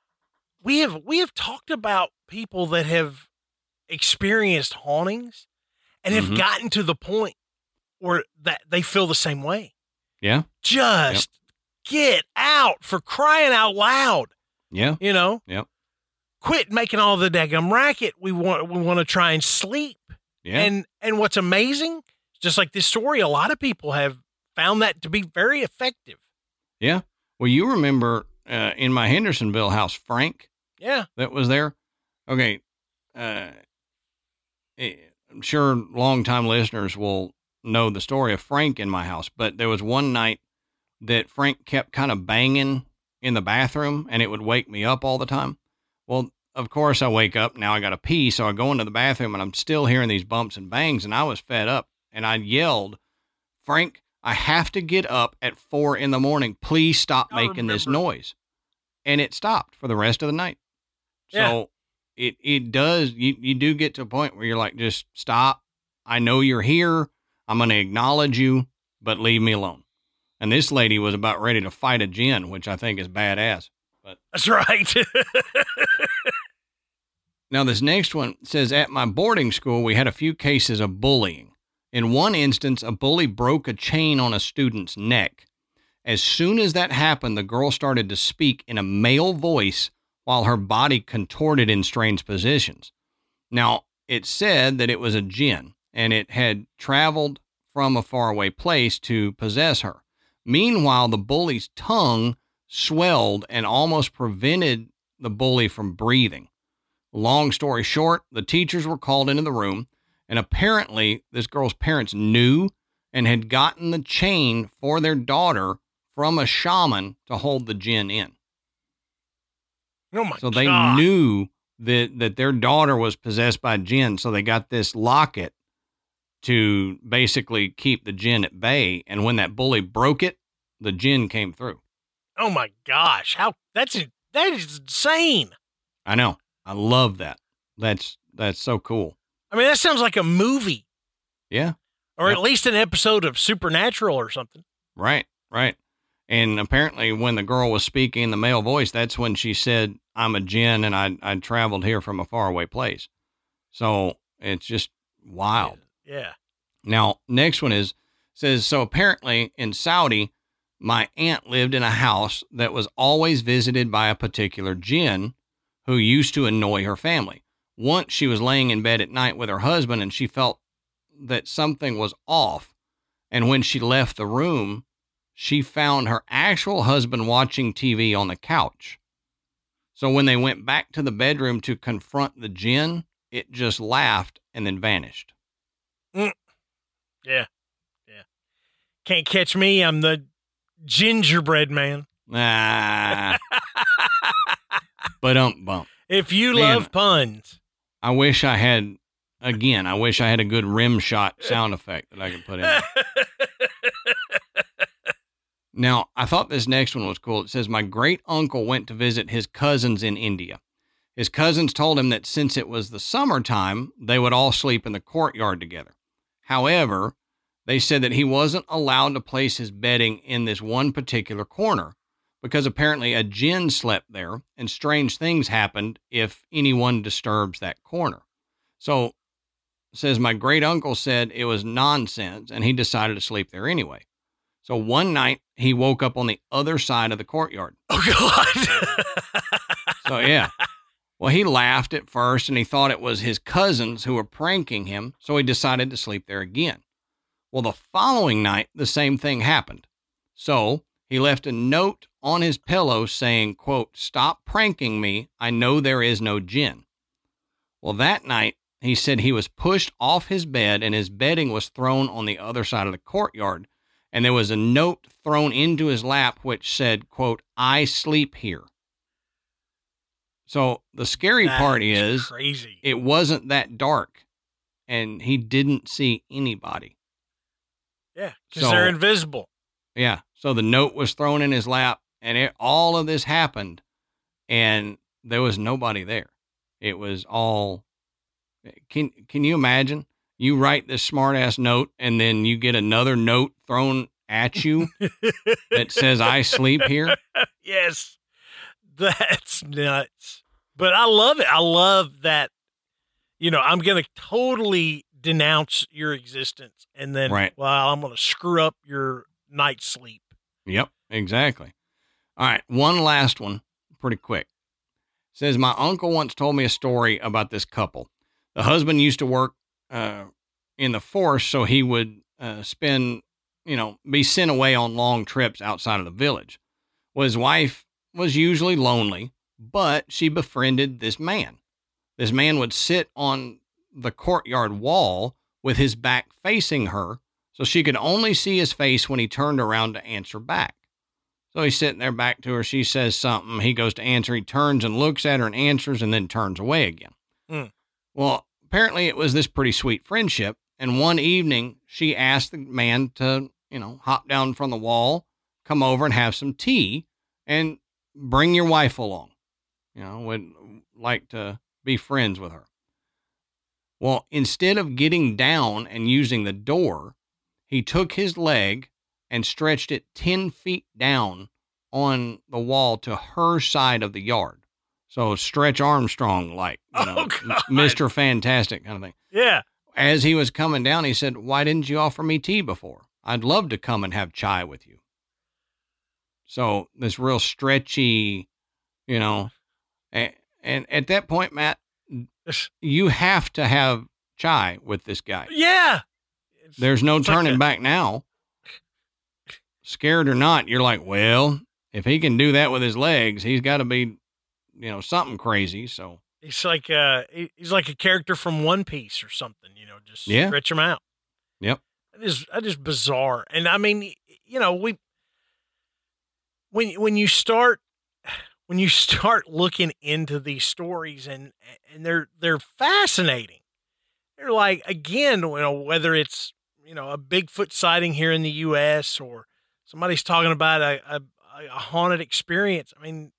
talked about people that have experienced hauntings and have gotten to the point where that they feel the same way. Yeah. Just get out, for crying out loud. Yeah. Yep. Quit making all the daggum racket. We want to try and sleep. Yeah. And what's amazing, just like this story, a lot of people have found that to be very effective. Yeah. Well, you remember in my Hendersonville house, Frank? Yeah. That was there? Okay. I'm sure longtime listeners will know the story of Frank in my house, but there was one night that Frank kept kind of banging in the bathroom and it would wake me up all the time. Well, of course I wake up, now I got to pee. So I go into the bathroom and I'm still hearing these bumps and bangs, and I was fed up and I yelled, "Frank, I have to get up at 4 a.m. Please stop making this noise." And it stopped for the rest of the night. So it does, you do get to a point where you're like, just stop. I know you're here. I'm going to acknowledge you, but leave me alone. And this lady was about ready to fight a jinn, which I think is badass. But that's right. Now, this next one says, at my boarding school, we had a few cases of bullying. In one instance, a bully broke a chain on a student's neck. As soon as that happened, the girl started to speak in a male voice while her body contorted in strange positions. Now, it said that it was a jinn, and it had traveled from a faraway place to possess her. Meanwhile, the bully's tongue swelled and almost prevented the bully from breathing. Long story short, the teachers were called into the room, and apparently this girl's parents knew and had gotten the chain for their daughter from a shaman to hold the jinn in. Oh my God. So they knew that their daughter was possessed by jinn. So they got this locket to basically keep the jinn at bay. And when that bully broke it, the jinn came through. Oh my gosh. That is insane. I know. I love that. That's so cool. I mean, that sounds like a movie. Yeah. Or at least an episode of Supernatural or something. Right. And apparently when the girl was speaking in the male voice, that's when she said, I'm a jinn and I traveled here from a faraway place. So it's just wild. Yeah. Now, next one says, so apparently in Saudi, my aunt lived in a house that was always visited by a particular jinn who used to annoy her family. Once she was laying in bed at night with her husband and she felt that something was off. And when she left the room, she found her actual husband watching TV on the couch. So when they went back to the bedroom to confront the jinn, it just laughed and then vanished. Yeah. Can't catch me. I'm the gingerbread man. But bump. If you love puns. I wish I had a good rim shot sound effect that I could put in. Now, I thought this next one was cool. It says, my great uncle went to visit his cousins in India. His cousins told him that since it was the summertime, they would all sleep in the courtyard together. However, they said that he wasn't allowed to place his bedding in this one particular corner because apparently a jinn slept there and strange things happened if anyone disturbs that corner. So it says my great uncle said it was nonsense and he decided to sleep there anyway. So one night he woke up on the other side of the courtyard. Oh, God. So, yeah. Well, he laughed at first and he thought it was his cousins who were pranking him. So he decided to sleep there again. Well, the following night, the same thing happened. So he left a note on his pillow saying, quote, stop pranking me. I know there is no jinn. Well, that night he said he was pushed off his bed and his bedding was thrown on the other side of the courtyard. And there was a note thrown into his lap which said, quote, I sleep here. So the scary part is crazy. It wasn't that dark and he didn't see anybody. Yeah, because they're invisible. Yeah. So the note was thrown in his lap and all of this happened and there was nobody there. It was all, can you imagine? You write this smart ass note and then you get another note thrown at you that says, I sleep here. Yes. That's nuts. But I love it. I love that, I'm going to totally denounce your existence and then, I'm going to screw up your night's sleep. Yep, exactly. All right. One last one pretty quick. It says, my uncle once told me a story about this couple. The husband used to work, in the force, so he would be sent away on long trips outside of the village. Well, his wife was usually lonely, but she befriended this man. This man would sit on the courtyard wall with his back facing her, so she could only see his face when he turned around to answer back. So he's sitting there back to her. She says something. He goes to answer. He turns and looks at her and answers and then turns away again. Well, apparently it was this pretty sweet friendship. And one evening she asked the man to, hop down from the wall, come over and have some tea and bring your wife along. Would like to be friends with her. Well, instead of getting down and using the door, he took his leg and stretched it 10 feet down on the wall to her side of the yard. So Stretch Armstrong, like, Mr. Fantastic kind of thing. Yeah. As he was coming down, he said, why didn't you offer me tea before? I'd love to come and have chai with you. So this real stretchy, and at that point, Matt, you have to have chai with this guy. Yeah. There's no turning back now. Scared or not, you're like, well, if he can do that with his legs, he's got to be, something crazy. So he's like a character from One Piece or something, just stretch him out. Yep. That is bizarre. And I mean, when you start when you start looking into these stories, and they're fascinating. They're like, again, whether it's, a Bigfoot sighting here in the U.S. or somebody's talking about a haunted experience. I mean,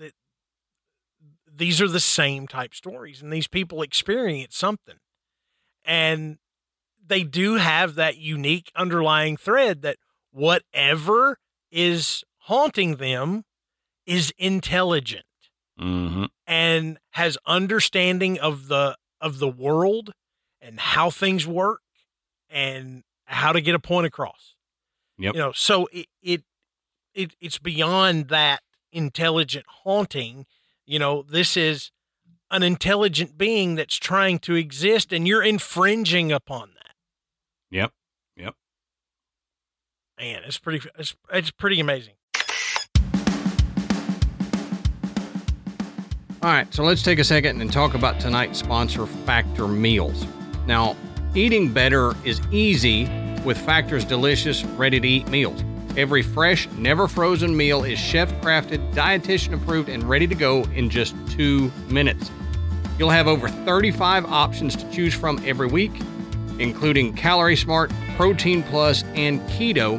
these are the same type stories, and these people experience something, and they do have that unique underlying thread that whatever is haunting them is intelligent and has understanding of the world and how things work and how to get a point across. Yep. So it's beyond that intelligent haunting. This is an intelligent being that's trying to exist, and you're infringing upon that. Yep. Man, it's pretty amazing. All right, so let's take a second and talk about tonight's sponsor, Factor Meals. Now, eating better is easy with Factor's delicious, ready-to-eat meals. Every fresh, never frozen meal is chef-crafted, dietitian-approved, and ready to go in just 2 minutes. You'll have over 35 options to choose from every week, including Calorie Smart, Protein Plus, and Keto.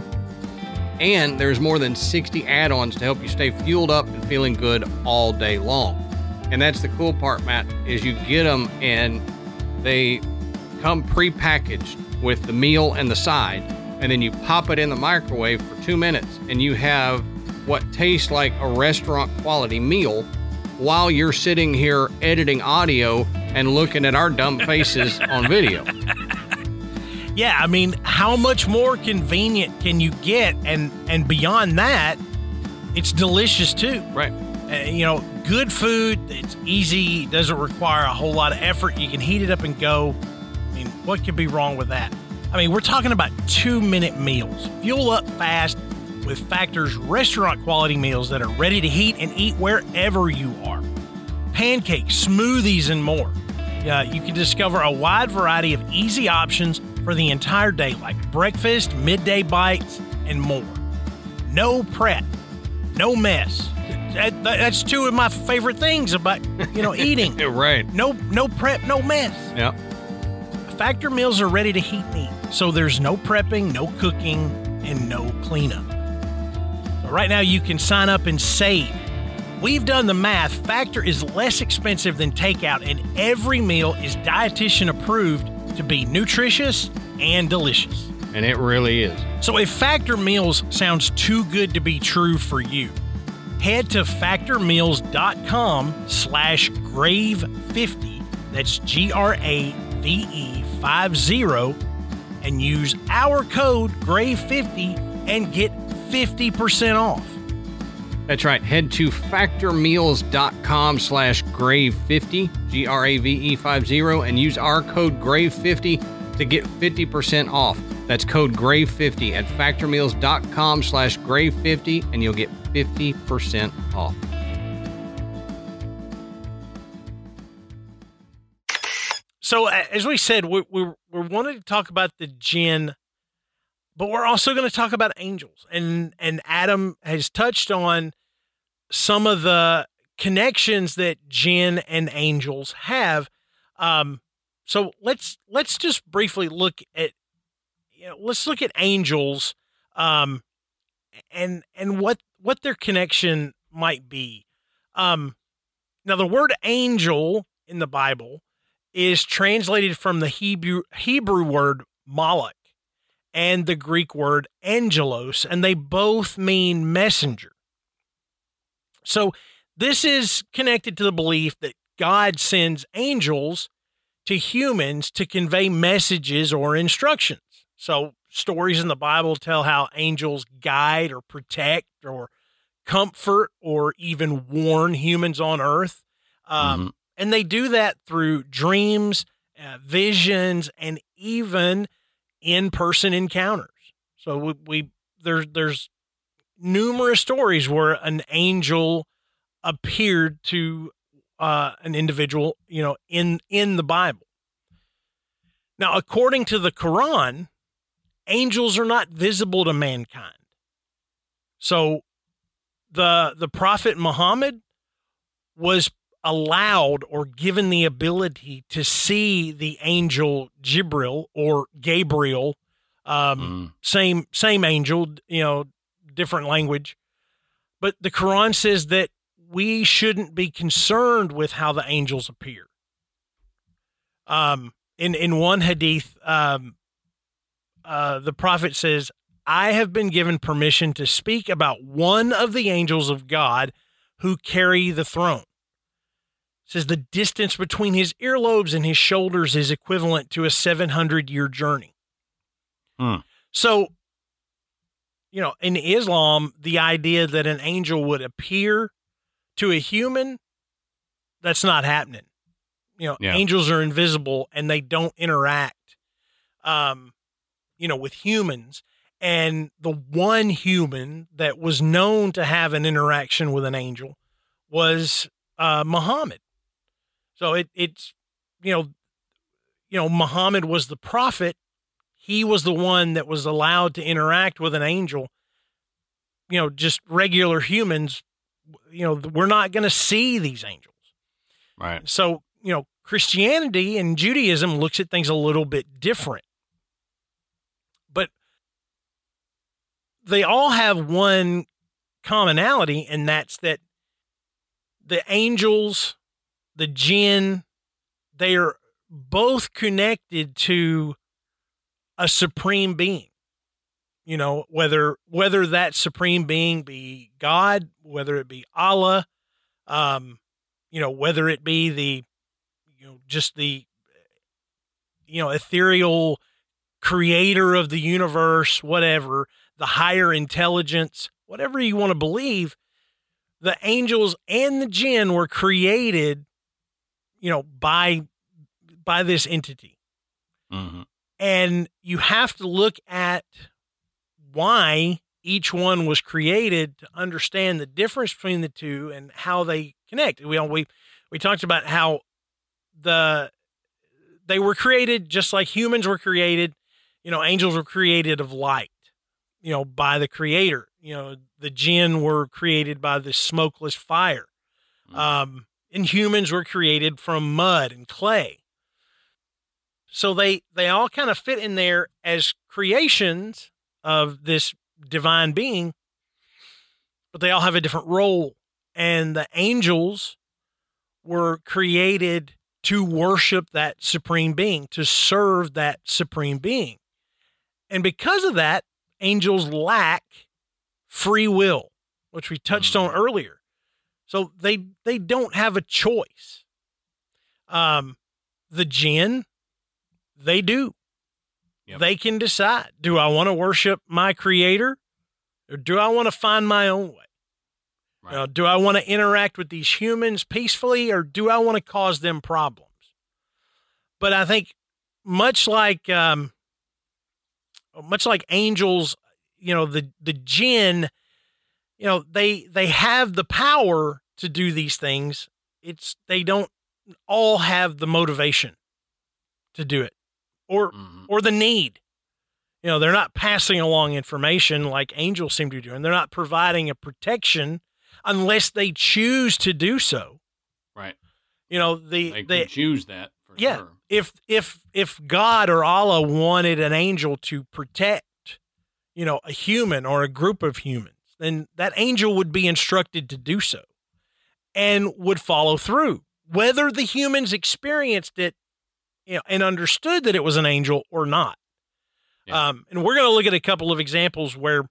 And there's more than 60 add-ons to help you stay fueled up and feeling good all day long. And that's the cool part, Matt, is you get them and they come pre-packaged with the meal and the side, and then you pop it in the microwave for 2 minutes, and you have what tastes like a restaurant quality meal while you're sitting here editing audio and looking at our dumb faces on video. Yeah, I mean, how much more convenient can you get? And beyond that, it's delicious too. Right. Good food, it's easy, doesn't require a whole lot of effort. You can heat it up and go. I mean, what could be wrong with that? I mean, we're talking about 2-minute meals. Fuel up fast with Factor's restaurant quality meals that are ready to heat and eat wherever you are. Pancakes, smoothies, and more. You can discover a wide variety of easy options for the entire day, like breakfast, midday bites, and more. No prep, no mess. That's 2 of my favorite things about, eating. Right. No prep, no mess. Yep. Factor meals are ready to heat and eat, so there's no prepping, no cooking, and no cleanup. So right now you can sign up and save. We've done the math. Factor is less expensive than takeout, and every meal is dietitian approved to be nutritious and delicious. And it really is. So if Factor Meals sounds too good to be true for you, head to factormeals.com/grave50. That's GRAVE50 and use our code GRAVE50 and get 50% off. That's right. Head to factormeals.com/grave50, GRAVE50, and use our code GRAVE50 to get 50% off. That's code GRAVE50 at factormeals.com/grave50, and you'll get 50% off. So, as we said, we're wanting to talk about the jinn, but we're also going to talk about angels. And Adam has touched on some of the connections that jinn and angels have. So let's just briefly look at, let's look at angels, and what their connection might be. Now the word angel in the Bible is translated from the Hebrew word malach and the Greek word angelos, and they both mean messenger. So this is connected to the belief that God sends angels to humans to convey messages or instructions. So stories in the Bible tell how angels guide or protect or comfort or even warn humans on earth. And they do that through dreams, visions, and even in-person encounters. So there's numerous stories where an angel appeared to an individual, in the Bible. Now, according to the Quran, angels are not visible to mankind. So the Prophet Muhammad was allowed or given the ability to see the angel Jibril or Gabriel, same angel, different language. But the Quran says that we shouldn't be concerned with how the angels appear. In one hadith, the prophet says, I have been given permission to speak about one of the angels of God who carry the throne. It says the distance between his earlobes and his shoulders is equivalent to a 700-year journey. So, in Islam, the idea that an angel would appear to a human, that's not happening. Angels are invisible and they don't interact, with humans. And the one human that was known to have an interaction with an angel was Muhammad. So it's Muhammad was the prophet. He was the one that was allowed to interact with an angel. Just regular humans, we're not going to see these angels. Right. So, Christianity and Judaism looks at things a little bit different. But they all have one commonality, and that's that the angels, the jinn, they are both connected to a supreme being. Whether that supreme being be God, whether it be Allah, whether it be the, just the, ethereal creator of the universe, whatever, the higher intelligence, whatever you want to believe, the angels and the jinn were created, by this entity. Mm-hmm. And you have to look at why each one was created to understand the difference between the two and how they connect. We talked about how they were created just like humans were created. Angels were created of light, by the creator. The jinn were created by the smokeless fire. And humans were created from mud and clay. So they all kind of fit in there as creations of this divine being, but they all have a different role. And the angels were created to worship that supreme being, to serve that supreme being. And because of that, angels lack free will, which we touched on earlier. So they don't have a choice. The jinn, they do. Yep. They can decide, do I want to worship my creator or do I want to find my own way? Right. Do I want to interact with these humans peacefully or do I want to cause them problems? But I think much like angels, the jinn, they have the power to do these things. They don't all have the motivation to do it or the need. They're not passing along information like angels seem to be doing. They're not providing a protection unless they choose to do so. Right. They could choose that for sure. If God or Allah wanted an angel to protect, a human or a group of humans, then that angel would be instructed to do so and would follow through, whether the humans experienced it, and understood that it was an angel or not. Yeah. And we're going to look at a couple of examples where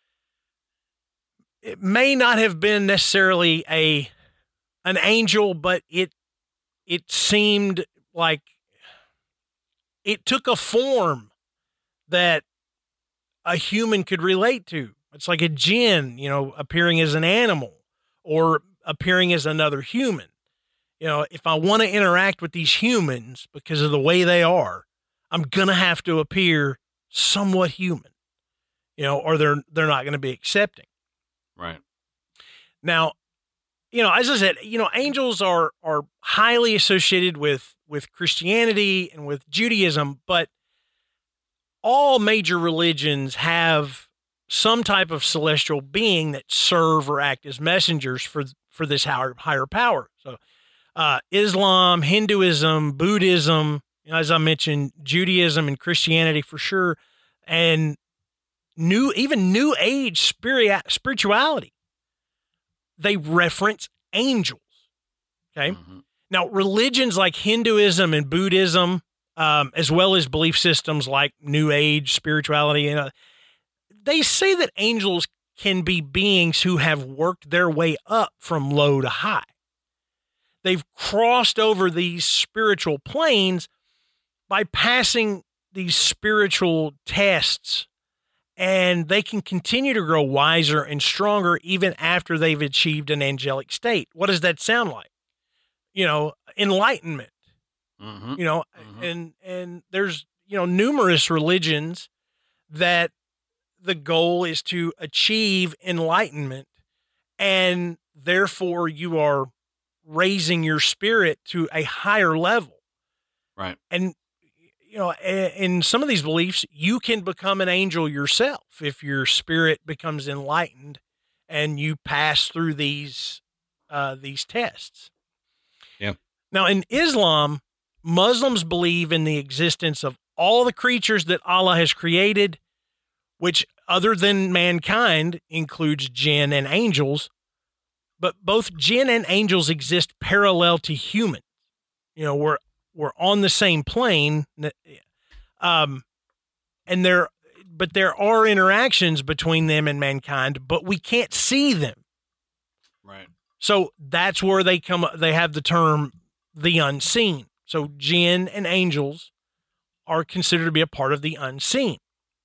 it may not have been necessarily an angel, but it seemed like it took a form that a human could relate to. It's like a jinn, appearing as an animal or appearing as another human. If I want to interact with these humans because of the way they are, I'm going to have to appear somewhat human, or they're not going to be accepting. Right. Now, as I said, angels are highly associated with Christianity and with Judaism, but all major religions have some type of celestial being that serve or act as messengers for this higher power. So Islam, Hinduism, Buddhism, as I mentioned, Judaism and Christianity for sure, and even New Age spirituality, they reference angels. Okay. Mm-hmm. Now, religions like Hinduism and Buddhism, as well as belief systems like New Age spirituality, they say that angels can be beings who have worked their way up from low to high. They've crossed over these spiritual planes by passing these spiritual tests, and they can continue to grow wiser and stronger even after they've achieved an angelic state. What does that sound like? Enlightenment. Mm-hmm. And there's, numerous religions that the goal is to achieve enlightenment, and therefore you are raising your spirit to a higher level. Right. And, in some of these beliefs, you can become an angel yourself if your spirit becomes enlightened and you pass through these tests. Yeah. Now, in Islam, Muslims believe in the existence of all the creatures that Allah has created, which, other than mankind, includes jinn and angels. But both jinn and angels exist parallel to humans. We're on the same plane, and there are interactions between them and mankind, but we can't see them. Right. So that's where they have the term the unseen. So jinn and angels are considered to be a part of the unseen.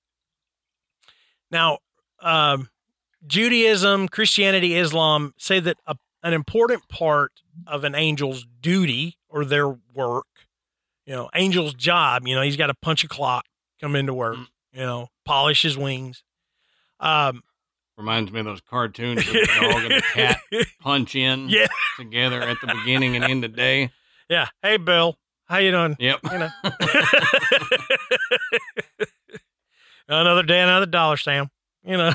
Now, Judaism, Christianity, Islam say that an important part of an angel's duty or their work, angel's job, he's got to punch a clock, come into work, polish his wings. Reminds me of those cartoons of the dog and the cat punch in together at the beginning and end of the day. Yeah. Hey, Bill. How you doing? Yep. Another day, another dollar, Sam. Yep.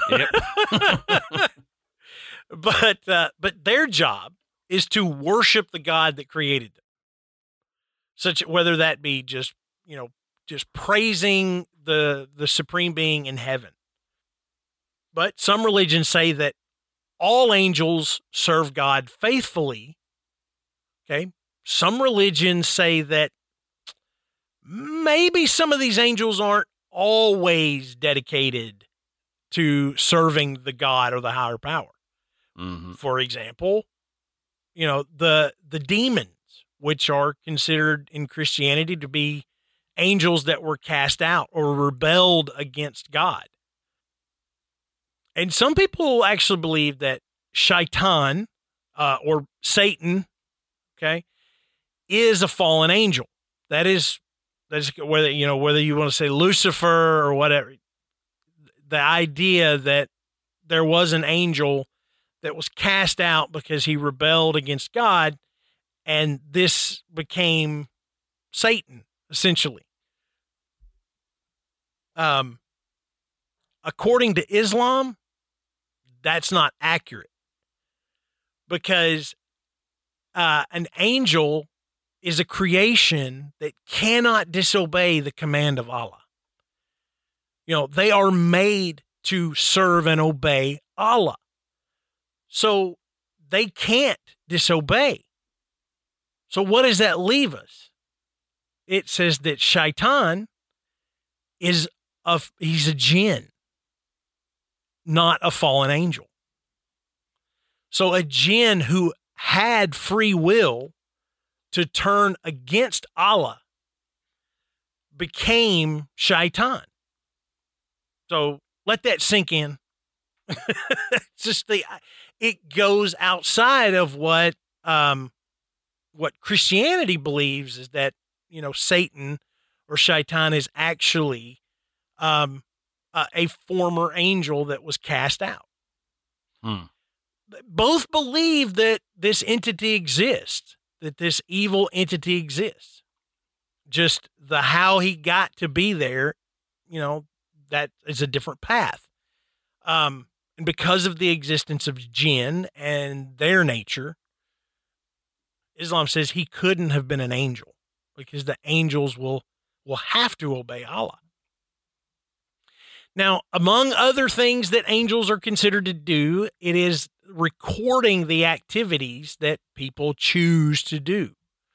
But their job is to worship the God that created them. Whether that be just praising the supreme being in heaven. But some religions say that all angels serve God faithfully. Okay. Some religions say that maybe some of these angels aren't always dedicated to serving the God or the higher power. Mm-hmm. For example, the demons, which are considered in Christianity to be angels that were cast out or rebelled against God. And some people actually believe that Shaitan, or Satan, okay, is a fallen angel. That's whether you want to say Lucifer or whatever. The idea that there was an angel that was cast out because he rebelled against God, and this became Satan, essentially. According to Islam, that's not accurate, because an angel is a creation that cannot disobey the command of Allah. They are made to serve and obey Allah. So they can't disobey. So what does that leave us? It says that Shaitan he's a jinn, not a fallen angel. So a jinn who had free will to turn against Allah became Shaitan. So let that sink in. It's just it goes outside of what Christianity believes, is that, Satan or Shaitan is actually a former angel that was cast out. Both believe that this entity exists, that this evil entity exists. Just how he got to be there, that is a different path. and because of the existence of jinn and their nature, Islam says he couldn't have been an angel because the angels will have to obey Allah. Now, among other things that angels are considered to do, it is recording the activities that people choose to do.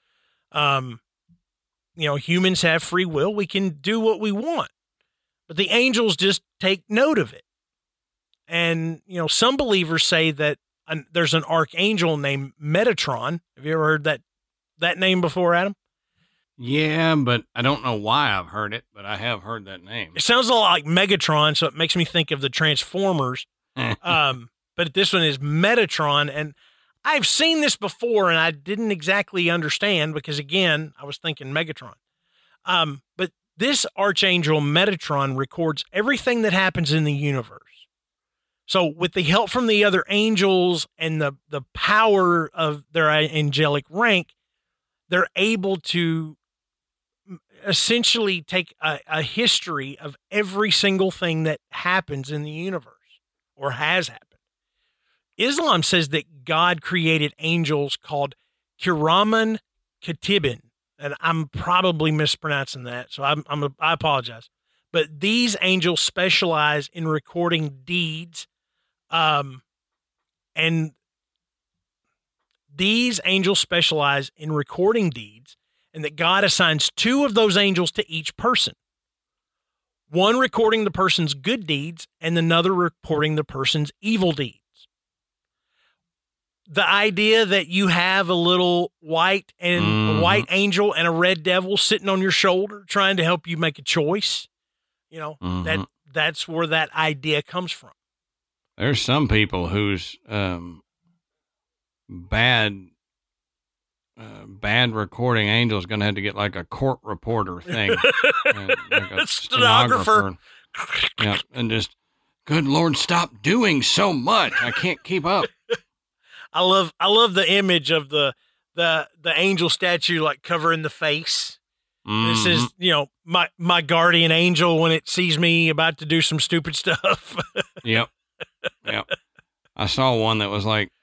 Humans have free will. We can do what we want, but the angels just take note of it. And, some believers say that there's an archangel named Metatron. Have you ever heard that name before, Adam? Yeah, but I don't know why I've heard it, but I have heard that name. It sounds a lot like Megatron, so it makes me think of the Transformers. But this one is Metatron, and I've seen this before, and I didn't exactly understand because, again, I was thinking Megatron. But this archangel Metatron records everything that happens in the universe. So with the help from the other angels and the power of their angelic rank, they're able to essentially take a history of every single thing that happens in the universe or has happened. Islam says that God created angels called Kiraman Katibin, and I'm probably mispronouncing that, so I apologize. But these angels specialize in recording deeds, and that God assigns 2 of those angels to each person. One recording the person's good deeds and another reporting the person's evil deeds. The idea that you have a little white a white angel and a red devil sitting on your shoulder trying to help you make a choice, that's where that idea comes from. There's some people whose bad recording angel is going to have to get like a court reporter thing, like a stenographer. Yeah, and just, good Lord, stop doing so much. I can't keep up. I love the image of the angel statue like covering the face. Mm-hmm. This is, my guardian angel when it sees me about to do some stupid stuff. Yep. I saw one that was like,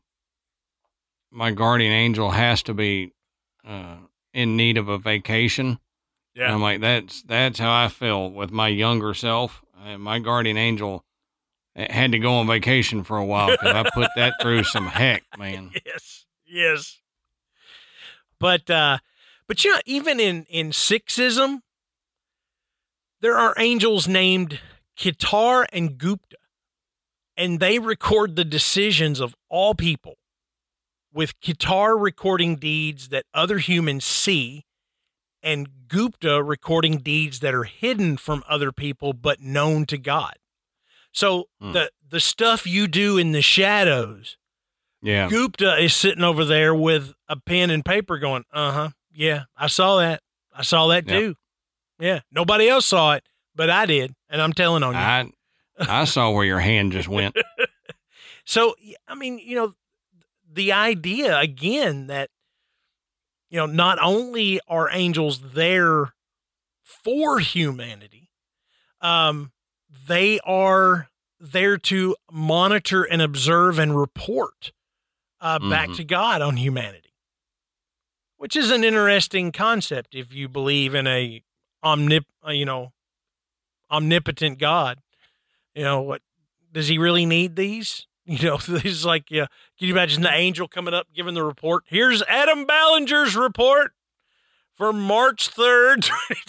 my guardian angel has to be in need of a vacation. Yeah. And I'm like, that's how I feel with my younger self. My guardian angel had to go on vacation for a while because I put that through some heck, man. Yes. But even in Sikhism, there are angels named Kitar and Gupta, and they record the decisions of all people, with Kitar recording deeds that other humans see and Gupta recording deeds that are hidden from other people but known to God. So the stuff you do in the shadows, Gupta is sitting over there with a pen and paper going, yeah, I saw that. I saw that too. Yeah, nobody else saw it, but I did, and I'm telling on you. I saw where your hand just went. So, I mean, the idea, again, that, not only are angels there for humanity, they are there to monitor and observe and report back to God on humanity, which is an interesting concept if you believe in a omnipotent God. What does he really need these? This is like, can you imagine the angel coming up giving the report? Here's Adam Ballinger's report for March 3rd,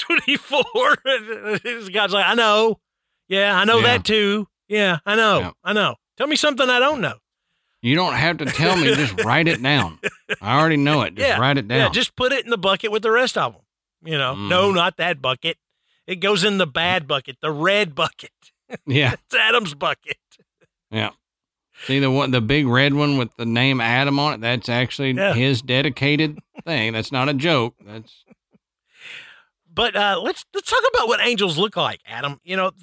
2024. God's like, I know. Yeah, I know that too. Yeah, I know. Yeah. I know. Tell me something I don't know. You don't have to tell me. Just write it down. I already know it. Just write it down. Yeah, just put it in the bucket with the rest of them. No, not that bucket. It goes in the bad bucket, the red bucket. Yeah. It's Adam's bucket. Yeah. See the big red one with the name Adam on it? That's actually his dedicated thing. That's not a joke. But let's talk about what angels look like, Adam.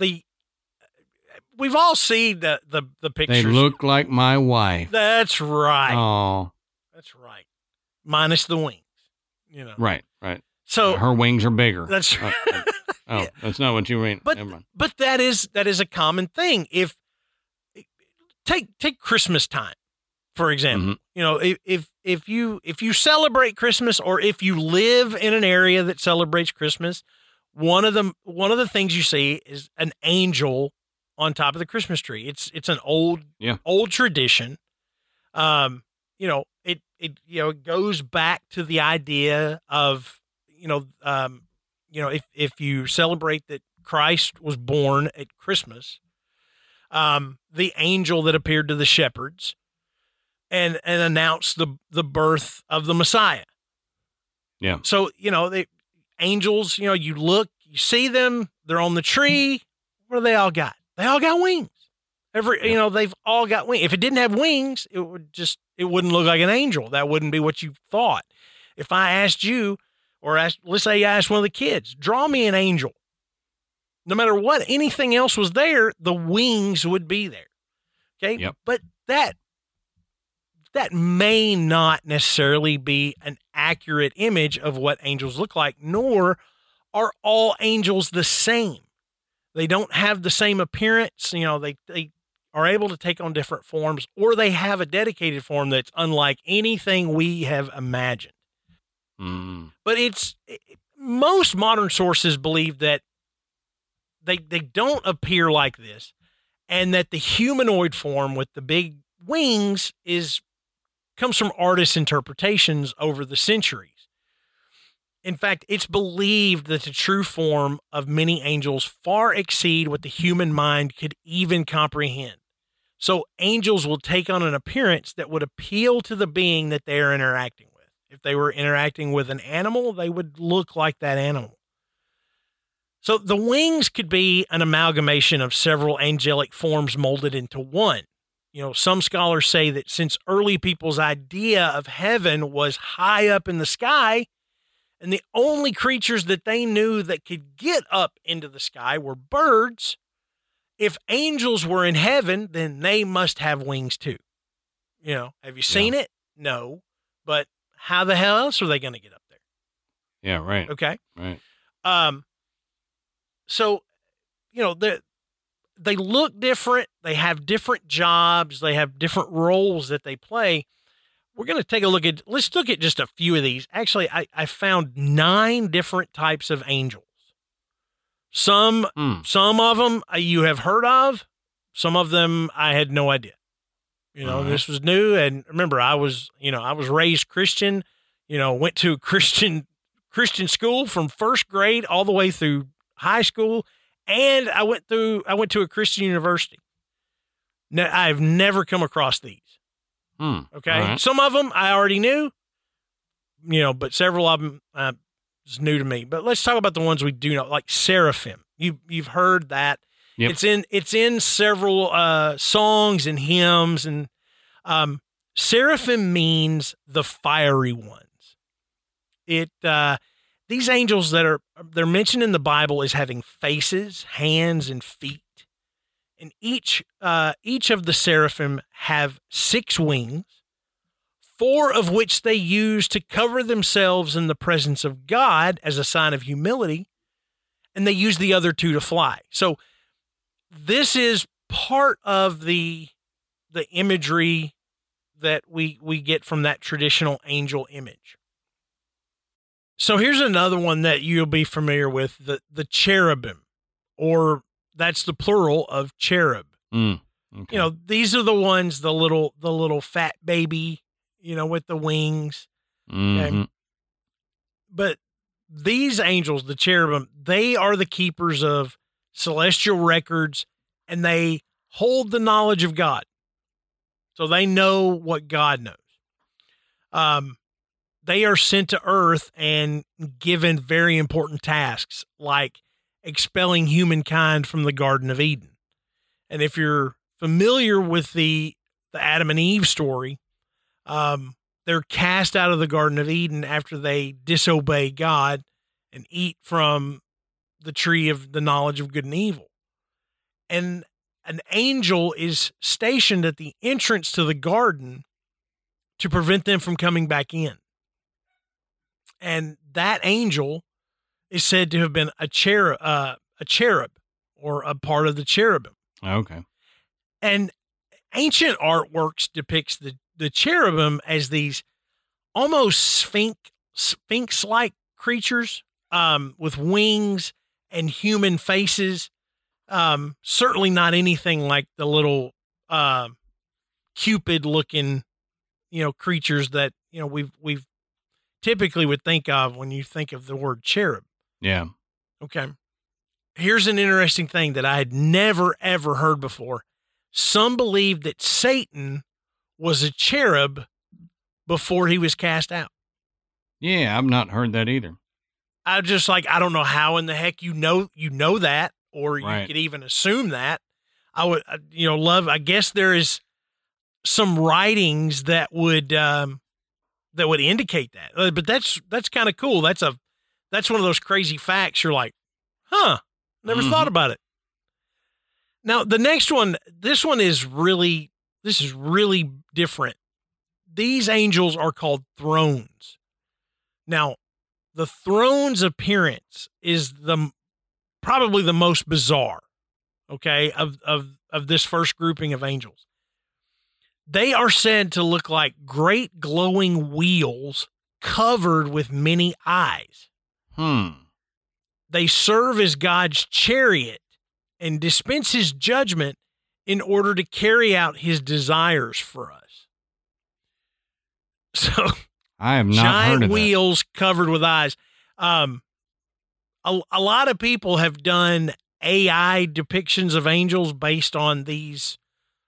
We've all seen the pictures. They look like my wife. That's right. Oh, that's right. Minus the wings. Right. So her wings are bigger. That's right. That's not what you mean. But that is a common thing. If take Christmas time, for example. Mhm. You know, if you celebrate Christmas, or if you live in an area that celebrates Christmas, one of the things you see is an angel on top of the Christmas tree. It's an old tradition. You know, it goes back to the idea of, if you celebrate that Christ was born at Christmas, the angel that appeared to the shepherds and announced the birth of the Messiah. Yeah. So, the angels, you see them, they're on the tree. What do they all got? They all got wings. They've all got wings. If it didn't have wings, it wouldn't look like an angel. That wouldn't be what you thought. If I asked you, let's say I asked one of the kids, draw me an angel. No matter what, anything else was there, the wings would be there. Okay. Yep. But that may not necessarily be an accurate image of what angels look like, nor are all angels the same. They don't have the same appearance. They are able to take on different forms, or they have a dedicated form that's unlike anything we have imagined. Mm. But most modern sources believe that they don't appear like this, and that the humanoid form with the big wings comes from artists' interpretations over the centuries. In fact, it's believed that the true form of many angels far exceed what the human mind could even comprehend. So angels will take on an appearance that would appeal to the being that they are interacting with. If they were interacting with an animal, they would look like that animal. So the wings could be an amalgamation of several angelic forms molded into one. Some scholars say that since early people's idea of heaven was high up in the sky, and the only creatures that they knew that could get up into the sky were birds, if angels were in heaven, then they must have wings too. Have you seen it? No. But how the hell else are they going to get up there? Yeah, right. Okay. Right. So, they look different. They have different jobs. They have different roles that they play. We're going to let's look at just a few of these. Actually, I found 9 different types of angels. Some of them you have heard of. Some of them I had no idea. This was new. And remember, I was raised Christian, went to a Christian school from first grade all the way through high school. And I went to a Christian university. Now, I've never come across these. Okay. Right. Some of them I already knew, but several of them is new to me. But let's talk about the ones we do know, like seraphim. You've heard that. Yep. It's in several songs and hymns, and seraphim means the fiery ones. These angels they're mentioned in the Bible as having faces, hands, and feet. And each of the seraphim have 6 wings, 4 of which they use to cover themselves in the presence of God as a sign of humility, and they use the other 2 to fly. So this is part of the imagery that we get from that traditional angel image. So here's another one that you'll be familiar with, the cherubim, or that's the plural of cherub. Okay. These are the ones, the little fat baby, with the wings. Mm-hmm. Okay? But these angels, the cherubim, they are the keepers of celestial records, and they hold the knowledge of God. So they know what God knows. They are sent to earth and given very important tasks, like expelling humankind from the Garden of Eden. And if you're familiar with the Adam and Eve story, they're cast out of the Garden of Eden after they disobey God and eat from the tree of the knowledge of good and evil. And an angel is stationed at the entrance to the garden to prevent them from coming back in. And that angel is said to have been a cherub, or a part of the cherubim. Okay. And ancient artworks depicts the cherubim as these almost sphinx-like creatures with wings and human faces. Certainly not anything like the little Cupid-looking, creatures that we've typically would think of when you think of the word cherub. Yeah. Okay. Here's an interesting thing that I had never, ever heard before. Some believe that Satan was a cherub before he was cast out. Yeah, I've not heard that either. I just I don't know how in the heck you know that, or you could even assume that. I would, I guess there is some writings that would indicate that, but that's kind of cool. That's one of those crazy facts. You're like, huh, never thought about it. Now the next one, this is really different. These angels are called thrones. Now, the throne's appearance is probably the most bizarre, okay, of this first grouping of angels. They are said to look like great glowing wheels covered with many eyes. They serve as God's chariot and dispense his judgment in order to carry out his desires for us. So I have not giant heard of wheels covered with eyes. A lot of people have done AI depictions of angels based on these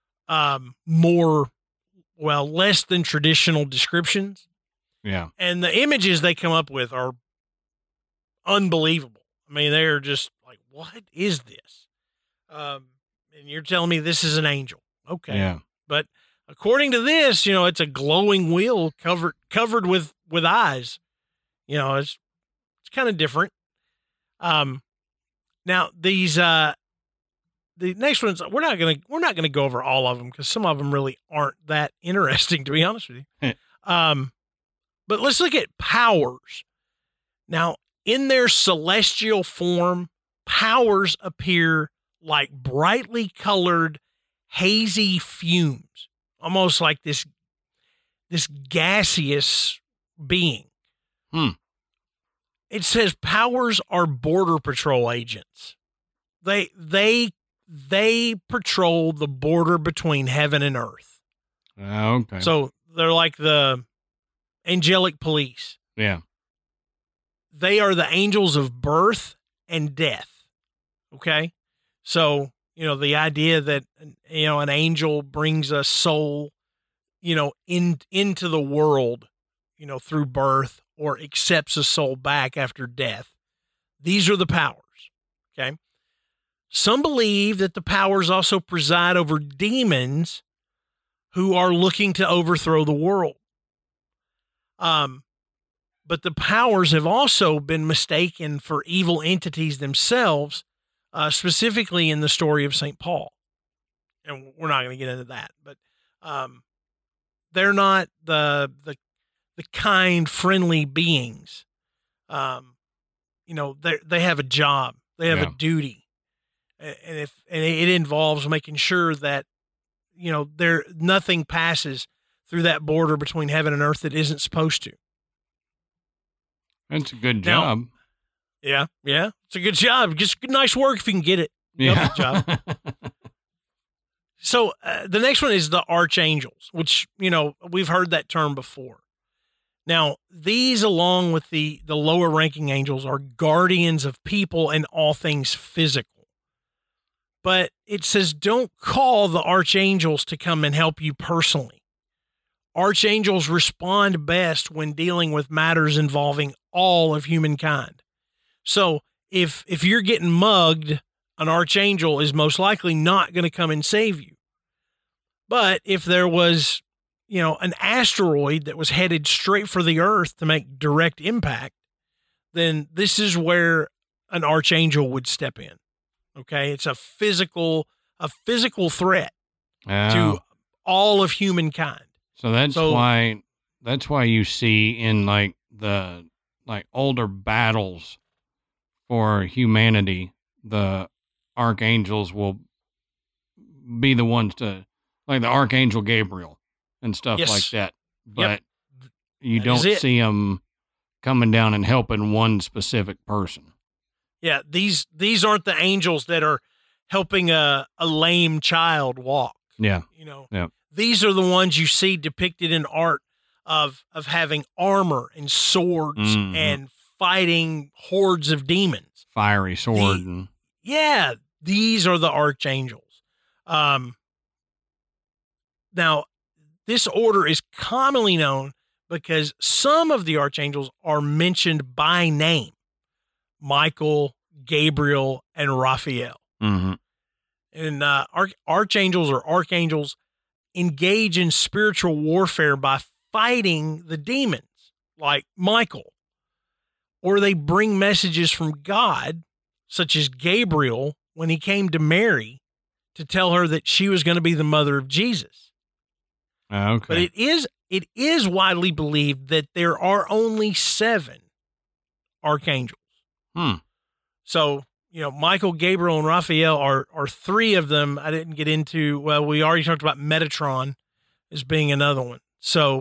less than traditional descriptions. Yeah. And the images they come up with are unbelievable. I mean, they're just like, what is this? And you're telling me this is an angel. Okay. Yeah. But according to this, it's a glowing wheel covered with eyes. It's kind of different. Now these, the next ones, we're not going to go over all of them because some of them really aren't that interesting, to be honest with you. But let's look at powers. Now, in their celestial form, powers appear like brightly colored, hazy fumes, almost like this gaseous being. It says powers are border patrol agents. They patrol the border between heaven and earth. Okay. So they're like the angelic police. Yeah. They are the angels of birth and death. Okay. So, the idea that, an angel brings a soul, into the world, through birth, or accepts a soul back after death. These are the powers. Okay. Some believe that the powers also preside over demons who are looking to overthrow the world. But the powers have also been mistaken for evil entities themselves, specifically in the story of St. Paul. And we're not going to get into that, but they're not the kind, friendly beings. They have a job, they have a duty, and it involves making sure that nothing passes through that border between heaven and earth that isn't supposed to. That's a good job. Yeah. It's a good job. Just nice work if you can get it. Yeah. Good job. So the next one is the archangels, which, we've heard that term before. Now, these, along with the lower ranking angels, are guardians of people and all things physical. But it says, don't call the archangels to come and help you personally. Archangels respond best when dealing with matters involving all of humankind. So if you're getting mugged, an archangel is most likely not going to come and save you. But if there was, an asteroid that was headed straight for the earth to make direct impact, then this is where an archangel would step in. Okay. It's a physical threat to all of humankind. So that's why you see in the older battles for humanity, the archangels will be the ones to like the Archangel Gabriel and stuff Yes. like that. But Yep. you That don't is it. see them coming down and helping one specific person. Yeah, these aren't the angels that are helping a lame child walk. Yeah. You know, Yeah. these are the ones you see depicted in art of having armor and swords Mhm. and fighting hordes of demons. Fiery sword. Yeah, these are the archangels. Now, this order is commonly known because some of the archangels are mentioned by name: Michael, Gabriel, and Raphael. Mm-hmm. And archangels or archangels engage in spiritual warfare by fighting the demons, like Michael, or they bring messages from God, such as Gabriel when he came to Mary to tell her that she was going to be the mother of Jesus. Okay. But it is widely believed that there are only 7 archangels. So, Michael, Gabriel, and Raphael are 3 of them. I didn't get into, well, we already talked about Metatron as being another one. So,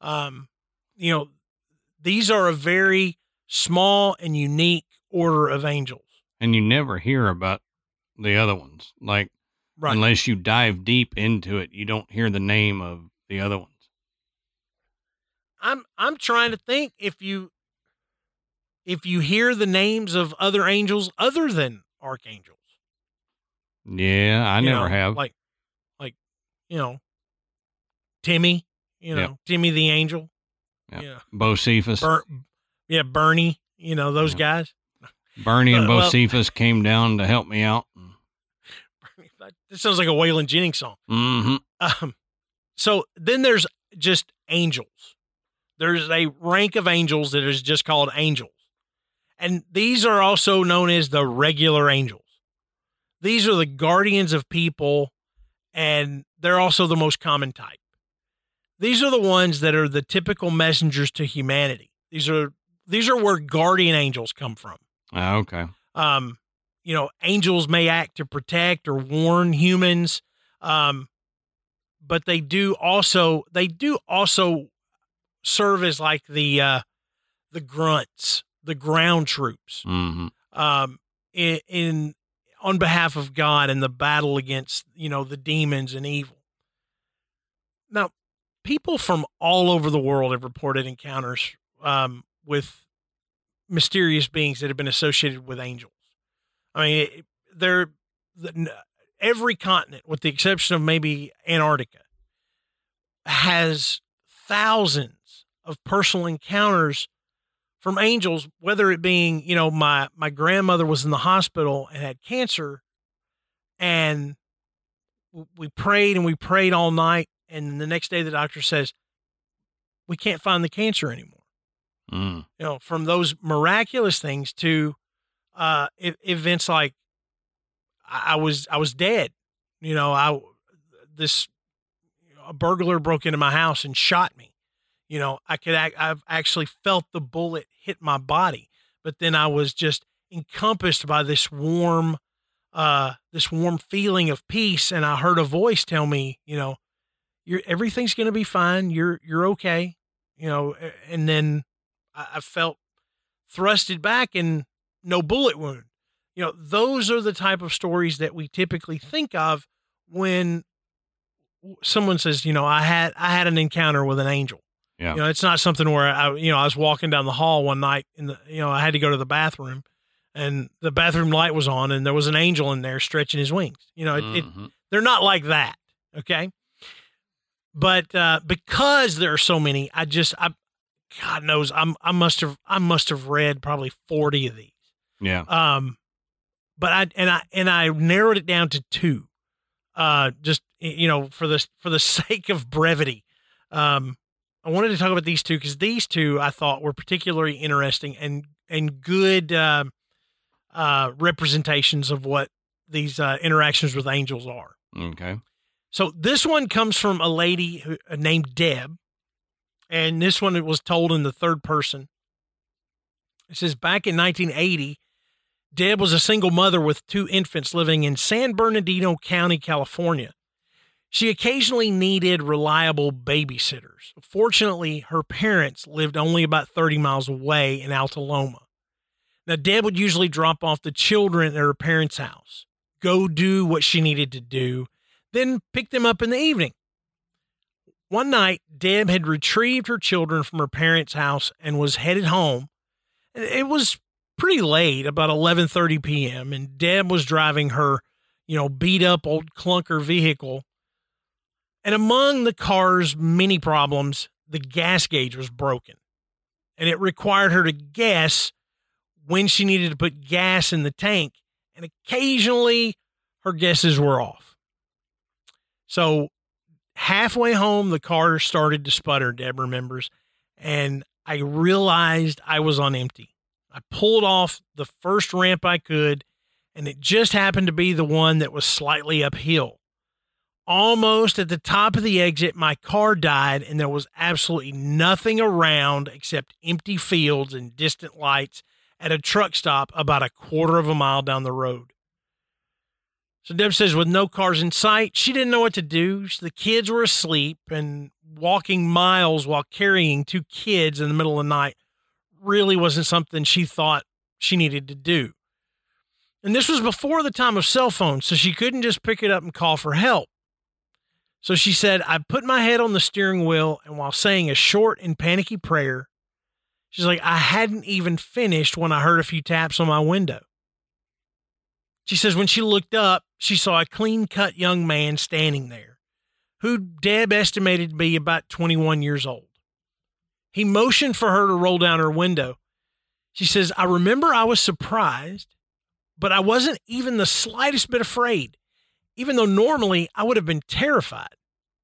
these are a very small and unique order of angels. And you never hear about the other ones. Like, Right. Unless you dive deep into it, you don't hear the name of the other ones. I'm trying to think if you hear the names of other angels other than archangels. Yeah, I never have. Like Timmy, Yep. Timmy the angel. Yep. Yeah. Bocephus. Bernie, those Yep. guys. Bernie and Well- Bocephus came down to help me out. This sounds like a Waylon Jennings song. Mm-hmm. So then there's just angels. There's a rank of angels that is just called angels. And these are also known as the regular angels. These are the guardians of people, and they're also the most common type. These are the ones that are the typical messengers to humanity. These are where guardian angels come from. Okay. Angels may act to protect or warn humans, but they do also serve as like the grunts, the ground troops, Mm-hmm. on behalf of God in the battle against the demons and evil. Now, people from all over the world have reported encounters with mysterious beings that have been associated with angels. I mean, every continent, with the exception of maybe Antarctica, has thousands of personal encounters from angels, whether it being, my grandmother was in the hospital and had cancer, and we prayed and we prayed all night, and the next day the doctor says, we can't find the cancer anymore. Mm. From those miraculous things to events like I was dead. A burglar broke into my house and shot me. I've actually felt the bullet hit my body, but then I was just encompassed by this warm feeling of peace. And I heard a voice tell me, everything's going to be fine. You're okay. And then I felt thrusted back and no bullet wound. Those are the type of stories that we typically think of when someone says, I had an encounter with an angel. Yeah. It's not something where I was walking down the hall one night and I had to go to the bathroom and the bathroom light was on and there was an angel in there stretching his wings. Mm-hmm. They're not like that. Okay. But, because there are so many, God knows I must have read probably 40 of these. Yeah. But I narrowed it down to 2, just, for the sake of brevity. I wanted to talk about these 2 because these 2 I thought were particularly interesting and good representations of what these interactions with angels are. Okay. So this one comes from a lady named Deb, and this one was told in the third person. It says, back in 1980, Deb was a single mother with 2 infants living in San Bernardino County, California. She occasionally needed reliable babysitters. Fortunately, her parents lived only about 30 miles away in Altaloma. Now, Deb would usually drop off the children at her parents' house, go do what she needed to do, then pick them up in the evening. One night, Deb had retrieved her children from her parents' house and was headed home. It was pretty late, about 11:30 p.m., and Deb was driving her, beat-up old clunker vehicle. And among the car's many problems, the gas gauge was broken, and it required her to guess when she needed to put gas in the tank, and occasionally her guesses were off. So halfway home, the car started to sputter, Deb remembers, and I realized I was on empty. I pulled off the first ramp I could, and it just happened to be the one that was slightly uphill. Almost at the top of the exit, my car died, and there was absolutely nothing around except empty fields and distant lights at a truck stop about a quarter of a mile down the road. So Deb says with no cars in sight, she didn't know what to do. The kids were asleep, and walking miles while carrying 2 kids in the middle of the night really wasn't something she thought she needed to do. And this was before the time of cell phones, so she couldn't just pick it up and call for help. So she said, I put my head on the steering wheel, and while saying a short and panicky prayer, she's like, I hadn't even finished when I heard a few taps on my window. She says when she looked up, she saw a clean-cut young man standing there, who Deb estimated to be about 21 years old. He motioned for her to roll down her window. She says, I remember I was surprised, but I wasn't even the slightest bit afraid, even though normally I would have been terrified.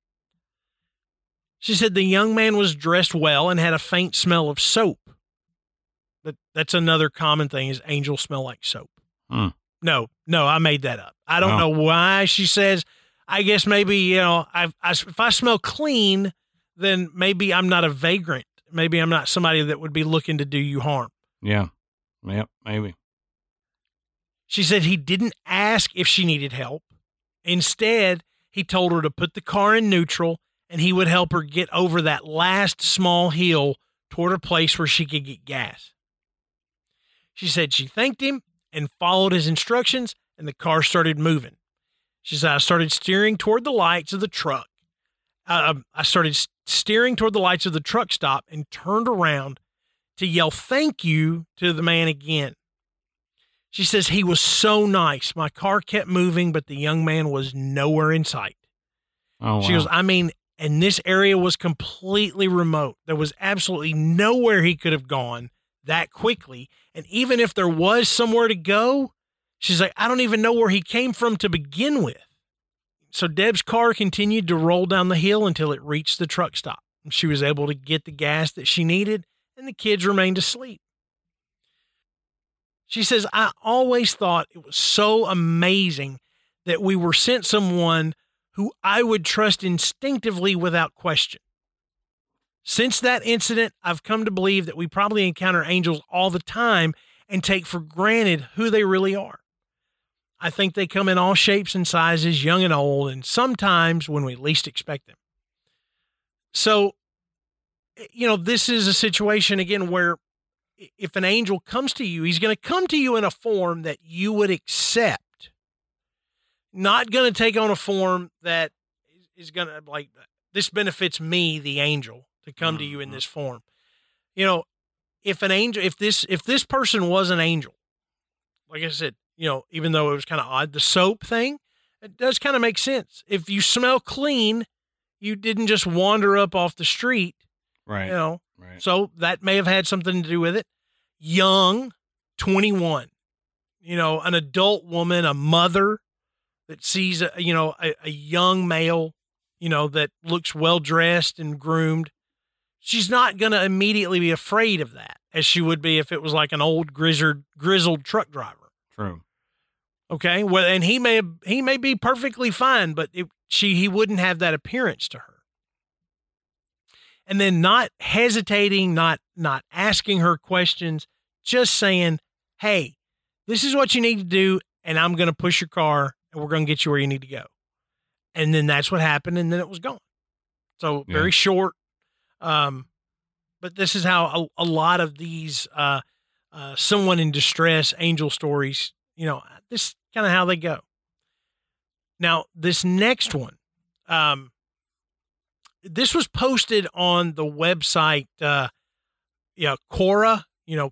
She said the young man was dressed well and had a faint smell of soap. That's another common thing is angels smell like soap. No, I made that up. I don't know why she says, I guess maybe, if I smell clean, then maybe I'm not a vagrant. Maybe I'm not somebody that would be looking to do you harm. Yeah. Yep, maybe. She said he didn't ask if she needed help. Instead, he told her to put the car in neutral, and he would help her get over that last small hill toward a place where she could get gas. She said she thanked him and followed his instructions, and the car started moving. She said, I started steering toward the lights of the truck. I started steering toward the lights of the truck stop and turned around to yell thank you to the man again. She says he was so nice. My car kept moving, but the young man was nowhere in sight. Oh, wow. She goes, and this area was completely remote. There was absolutely nowhere he could have gone that quickly. And even if there was somewhere to go, she's like, I don't even know where he came from to begin with. So Deb's car continued to roll down the hill until it reached the truck stop. She was able to get the gas that she needed, and the kids remained asleep. She says, I always thought it was so amazing that we were sent someone who I would trust instinctively without question. Since that incident, I've come to believe that we probably encounter angels all the time and take for granted who they really are. I think they come in all shapes and sizes, young and old, and sometimes when we least expect them. So, this is a situation, again, where if an angel comes to you, he's going to come to you in a form that you would accept. Not going to take on a form that is going to, like, this benefits me, the angel, to come to you in this form. If this person was an angel, like I said, even though it was kind of odd, the soap thing, it does kind of make sense. If you smell clean, you didn't just wander up off the street. Right. Right. So that may have had something to do with it. Young, 21, an adult woman, a mother that sees a young male, that looks well-dressed and groomed. She's not going to immediately be afraid of that as she would be if it was like an old grizzled truck driver. True. Okay. Well, and he may be perfectly fine, but he wouldn't have that appearance to her. And then not hesitating, not asking her questions, just saying, hey, this is what you need to do, and I'm going to push your car, and we're going to get you where you need to go. And then that's what happened, and then it was gone. So very short. But this is how a lot of these someone in distress angel stories, this is kind of how they go. Now, this next one, this was posted on the website, Quora,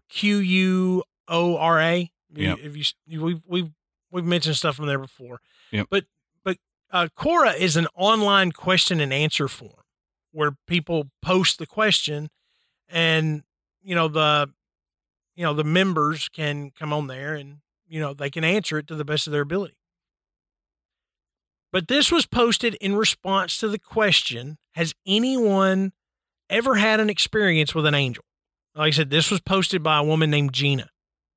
Quora. Yep. We've mentioned stuff from there before. Yep. But Quora is an online question and answer forum where people post the question, and the members can come on there and they can answer it to the best of their ability. But this was posted in response to the question, has anyone ever had an experience with an angel? Like I said, this was posted by a woman named Gina.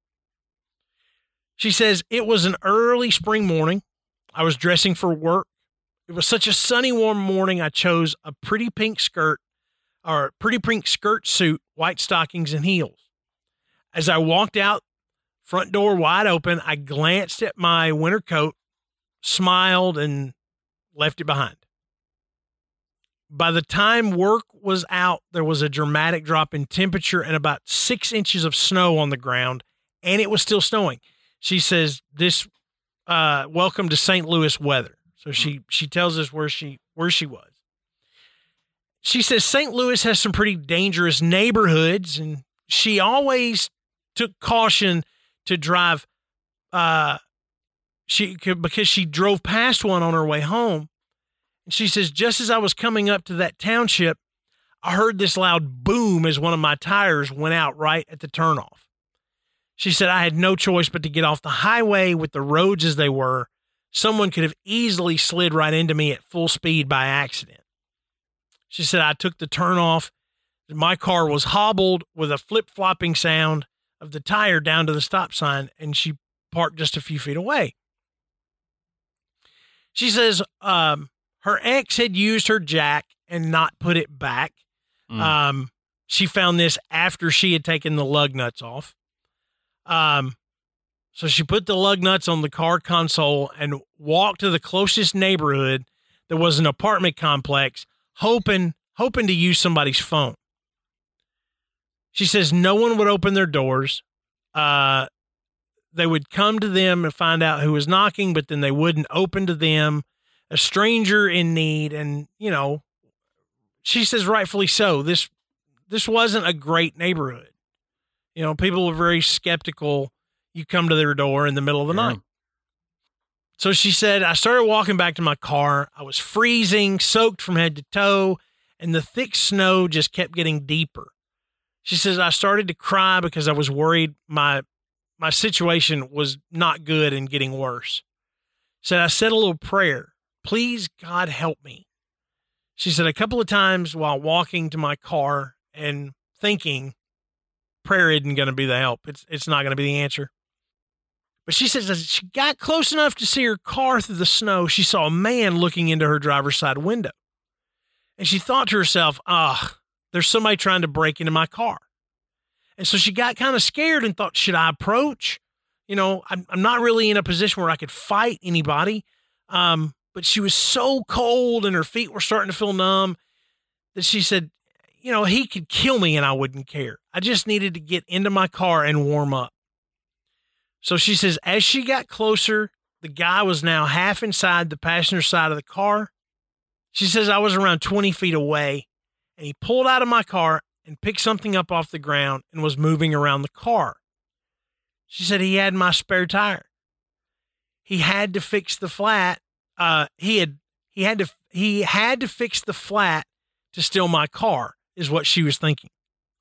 She says, it was an early spring morning. I was dressing for work. It was such a sunny, warm morning. I chose a pretty pink skirt suit, white stockings, and heels. As I walked out, front door wide open, I glanced at my winter coat, smiled, and left it behind. By the time work was out, there was a dramatic drop in temperature and about 6 inches of snow on the ground, and it was still snowing. She says, this, welcome to St. Louis weather. So she tells us where she was. She says St. Louis has some pretty dangerous neighborhoods, and she always took caution to drive, because she drove past one on her way home. And she says, just as I was coming up to that township, I heard this loud boom as one of my tires went out right at the turnoff. She said, I had no choice but to get off the highway with the roads as they were. Someone could have easily slid right into me at full speed by accident. She said, I took the turnoff. My car was hobbled with a flip-flopping sound of the tire down to the stop sign, and she parked just a few feet away. She says her ex had used her jack and not put it back. She found this after she had taken the lug nuts off. So she put the lug nuts on the car console and walked to the closest neighborhood that was an apartment complex, hoping to use somebody's phone. She says no one would open their doors. They would come to them and find out who was knocking, but then they wouldn't open to them, a stranger in need. And, she says rightfully so. This wasn't a great neighborhood. People were very skeptical. You come to their door in the middle of the night. So she said, I started walking back to my car. I was freezing, soaked from head to toe, and the thick snow just kept getting deeper. She says, I started to cry because I was worried my situation was not good and getting worse. Said, I said a little prayer. Please, God, help me. She said, a couple of times while walking to my car and thinking, prayer isn't going to be the help. It's not going to be the answer. But she says, as she got close enough to see her car through the snow, she saw a man looking into her driver's side window. And she thought to herself, there's somebody trying to break into my car. And so she got kind of scared and thought, should I approach? I'm not really in a position where I could fight anybody. But she was so cold and her feet were starting to feel numb that she said, he could kill me and I wouldn't care. I just needed to get into my car and warm up. So she says, as she got closer, the guy was now half inside the passenger side of the car. She says, I was around 20 feet away, and he pulled out of my car and picked something up off the ground and was moving around the car. She said he had my spare tire. He had to fix the flat. He had to fix the flat to steal my car, is what she was thinking.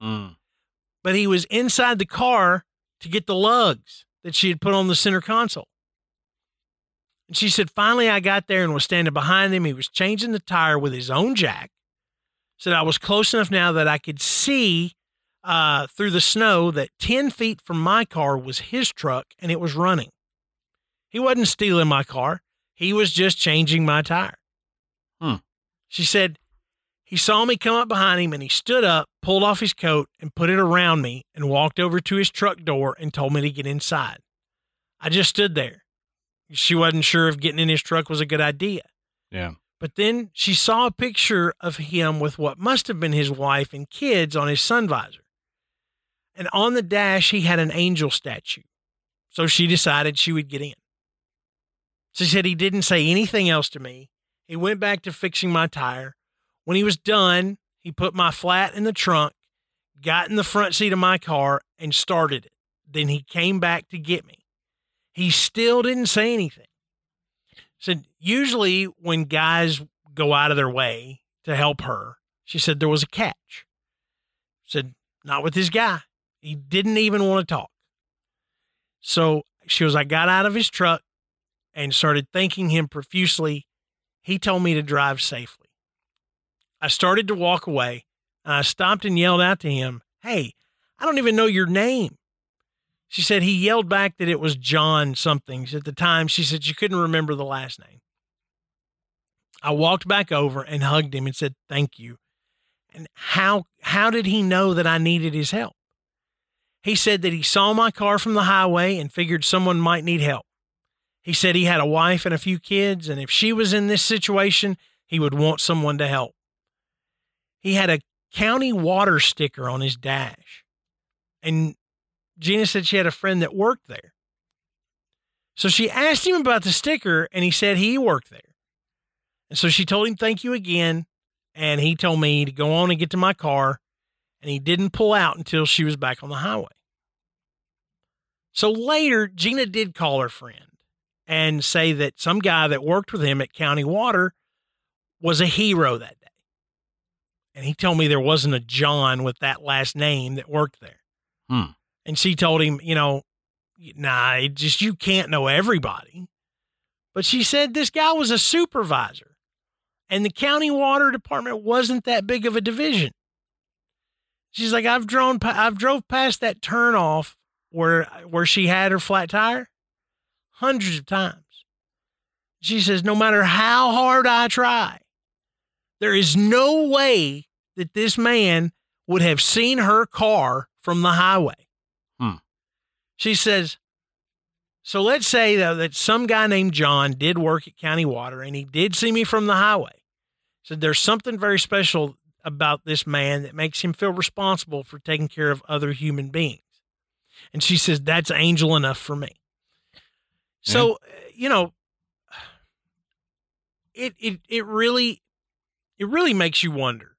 But he was inside the car to get the lugs that she had put on the center console. And she said, finally, I got there and was standing behind him. He was changing the tire with his own jack. Said I was close enough now that I could see through the snow that 10 feet from my car was his truck and it was running. He wasn't stealing my car. He was just changing my tire. She said, he saw me come up behind him and he stood up, pulled off his coat and put it around me and walked over to his truck door and told me to get inside. I just stood there. She wasn't sure if getting in his truck was a good idea. Yeah. But then she saw a picture of him with what must have been his wife and kids on his sun visor. And on the dash, he had an angel statue. So she decided she would get in. She said he didn't say anything else to me. He went back to fixing my tire. When he was done, he put my flat in the trunk, got in the front seat of my car, and started it. Then he came back to get me. He still didn't say anything. Said, usually when guys go out of their way to help her, she said there was a catch. Said, not with this guy. He didn't even want to talk. So she goes, I got out of his truck and started thanking him profusely. He told me to drive safely. I started to walk away, and I stopped and yelled out to him, hey, I don't even know your name. She said he yelled back that it was John something. At the time, she said she couldn't remember the last name. I walked back over and hugged him and said, thank you. And how did he know that I needed his help? He said that he saw my car from the highway and figured someone might need help. He said he had a wife and a few kids, and if she was in this situation, he would want someone to help. He had a county water sticker on his dash. And Gina said she had a friend that worked there. So she asked him about the sticker, and he said he worked there. And so she told him, thank you again. And he told me to go on and get to my car, and he didn't pull out until she was back on the highway. So later, Gina did call her friend and say that some guy that worked with him at County Water was a hero that day. And he told me there wasn't a John with that last name that worked there. And she told him, you can't know everybody. But she said this guy was a supervisor, and the county water department wasn't that big of a division. She's like, I've drove past that turnoff where she had her flat tire hundreds of times. She says, no matter how hard I try, there is no way that this man would have seen her car from the highway. She says, so let's say that some guy named John did work at County Water and he did see me from the highway. So there's something very special about this man that makes him feel responsible for taking care of other human beings. And she says, that's angel enough for me. So, it really makes you wonder,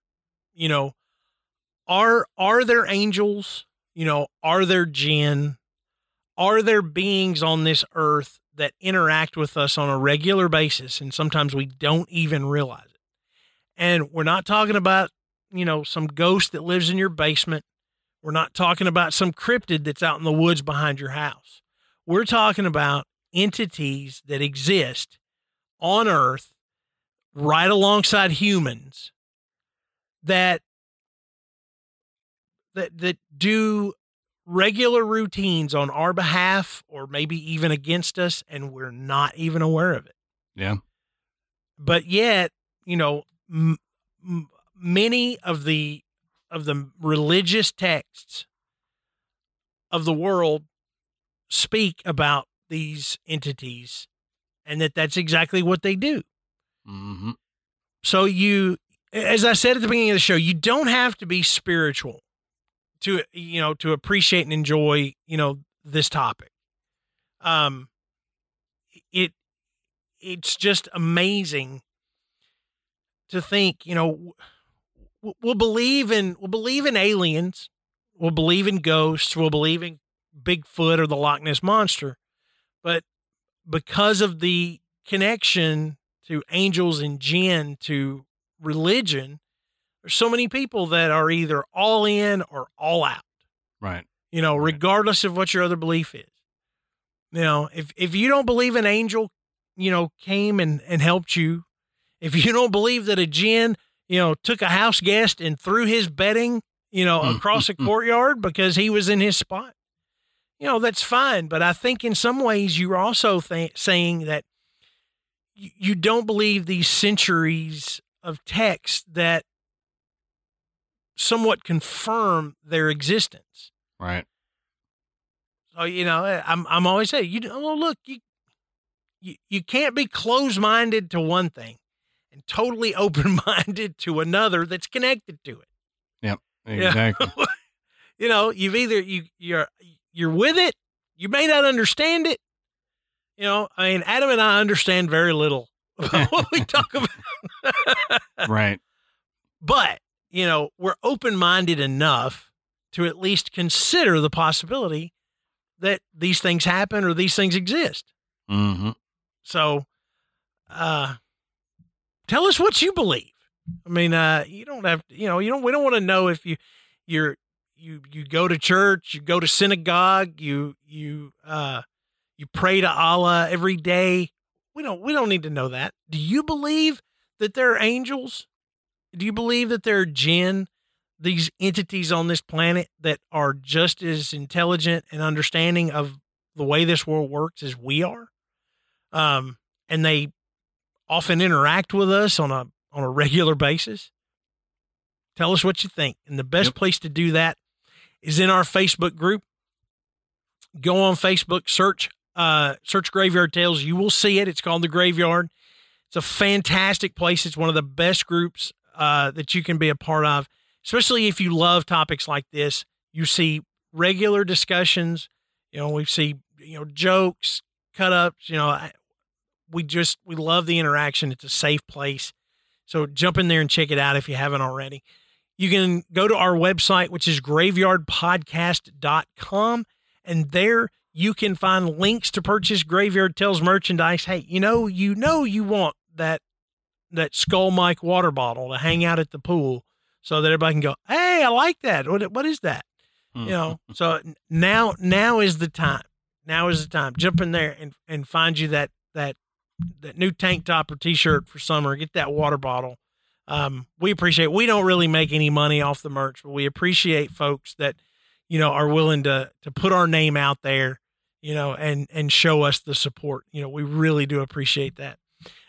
are there angels? Are there jinn? Are there beings on this earth that interact with us on a regular basis? And sometimes we don't even realize it. And we're not talking about, some ghost that lives in your basement. We're not talking about some cryptid that's out in the woods behind your house. We're talking about entities that exist on earth right alongside humans that do regular routines on our behalf or maybe even against us, and we're not even aware of it. Yeah. But yet, many of the religious texts of the world speak about these entities and that's exactly what they do. Mm-hmm. So as I said at the beginning of the show, you don't have to be spiritual to appreciate and enjoy, this topic. It's just amazing to think, we'll believe in aliens, we'll believe in ghosts, we'll believe in Bigfoot or the Loch Ness Monster, but because of the connection to angels and jinn, to religion, there's so many people that are either all in or all out. Right. Regardless of what your other belief is. If you don't believe an angel, came and helped you, if you don't believe that a jinn, took a house guest and threw his bedding, across a courtyard because he was in his spot, that's fine. But I think in some ways you're also saying that you don't believe these centuries of text that somewhat confirm their existence. Right. So, I'm always saying, look, you can't be closed-minded to one thing. and totally open-minded to another that's connected to it. Yep, exactly. You know, you've either you're with it, you may not understand it. You know, I mean, Adam and I understand very little about what we talk about. Right. But, you know, we're open-minded enough to at least consider the possibility that these things happen or these things exist. Mm-hmm. So, tell us what you believe. I mean, you don't have to, you know, we don't want to know if you go to church, you go to synagogue, you pray to Allah every day. We don't need to know that. Do you believe that there are angels? Do you believe that there are jinn, these entities on this planet that are just as intelligent and understanding of the way this world works as we are? And they often interact with us on a regular basis. Tell us what you think. And the best place to do that is in our Facebook group. Go on Facebook, search Graveyard Tales. You will see it. It's called The Graveyard. It's a fantastic place. It's one of the best groups that you can be a part of, especially if you love topics like this. You see regular discussions. You know, we see, you know, jokes, cut ups, you know, we love the interaction. It's a safe place. So jump in there and check it out if you haven't already. You can go to our website, which is graveyardpodcast.com. And there you can find links to purchase Graveyard Tales merchandise. Hey, you want that Skull Mike water bottle to hang out at the pool so that everybody can go, hey, I like that. What is that? You know, so now is the time. Now is the time. Jump in there and find you that new tank top or t-shirt for summer. Get that water bottle. We appreciate it. We don't really make any money off the merch, but we appreciate folks that, you know, are willing to put our name out there, you know, and show us the support. You know, we really do appreciate that.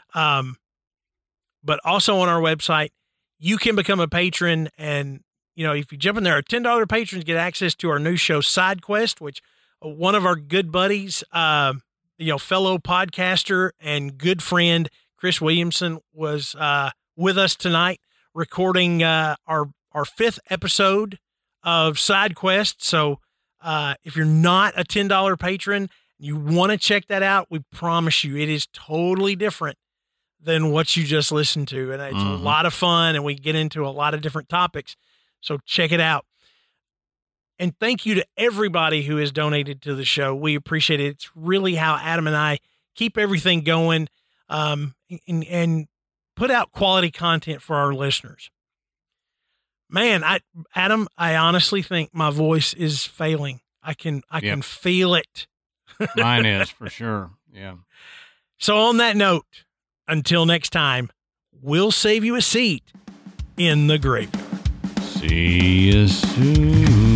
But also on our website, you can become a patron. And, you know, if you jump in there, our $10 patrons get access to our new show, Side Quest, which one of our good buddies, you know, fellow podcaster and good friend, Chris Williamson, was with us tonight recording our fifth episode of Side Quest. So if you're not a $10 patron, you want to check that out, we promise you it is totally different than what you just listened to. And it's a lot of fun, and we get into a lot of different topics. So check it out. And thank you to everybody who has donated to the show. We appreciate it. It's really how Adam and I keep everything going, and put out quality content for our listeners. Man, Adam, I honestly think my voice is failing. I can feel it. Mine is for sure. Yeah. So on that note, until next time, we'll save you a seat in the graveyard. See you soon.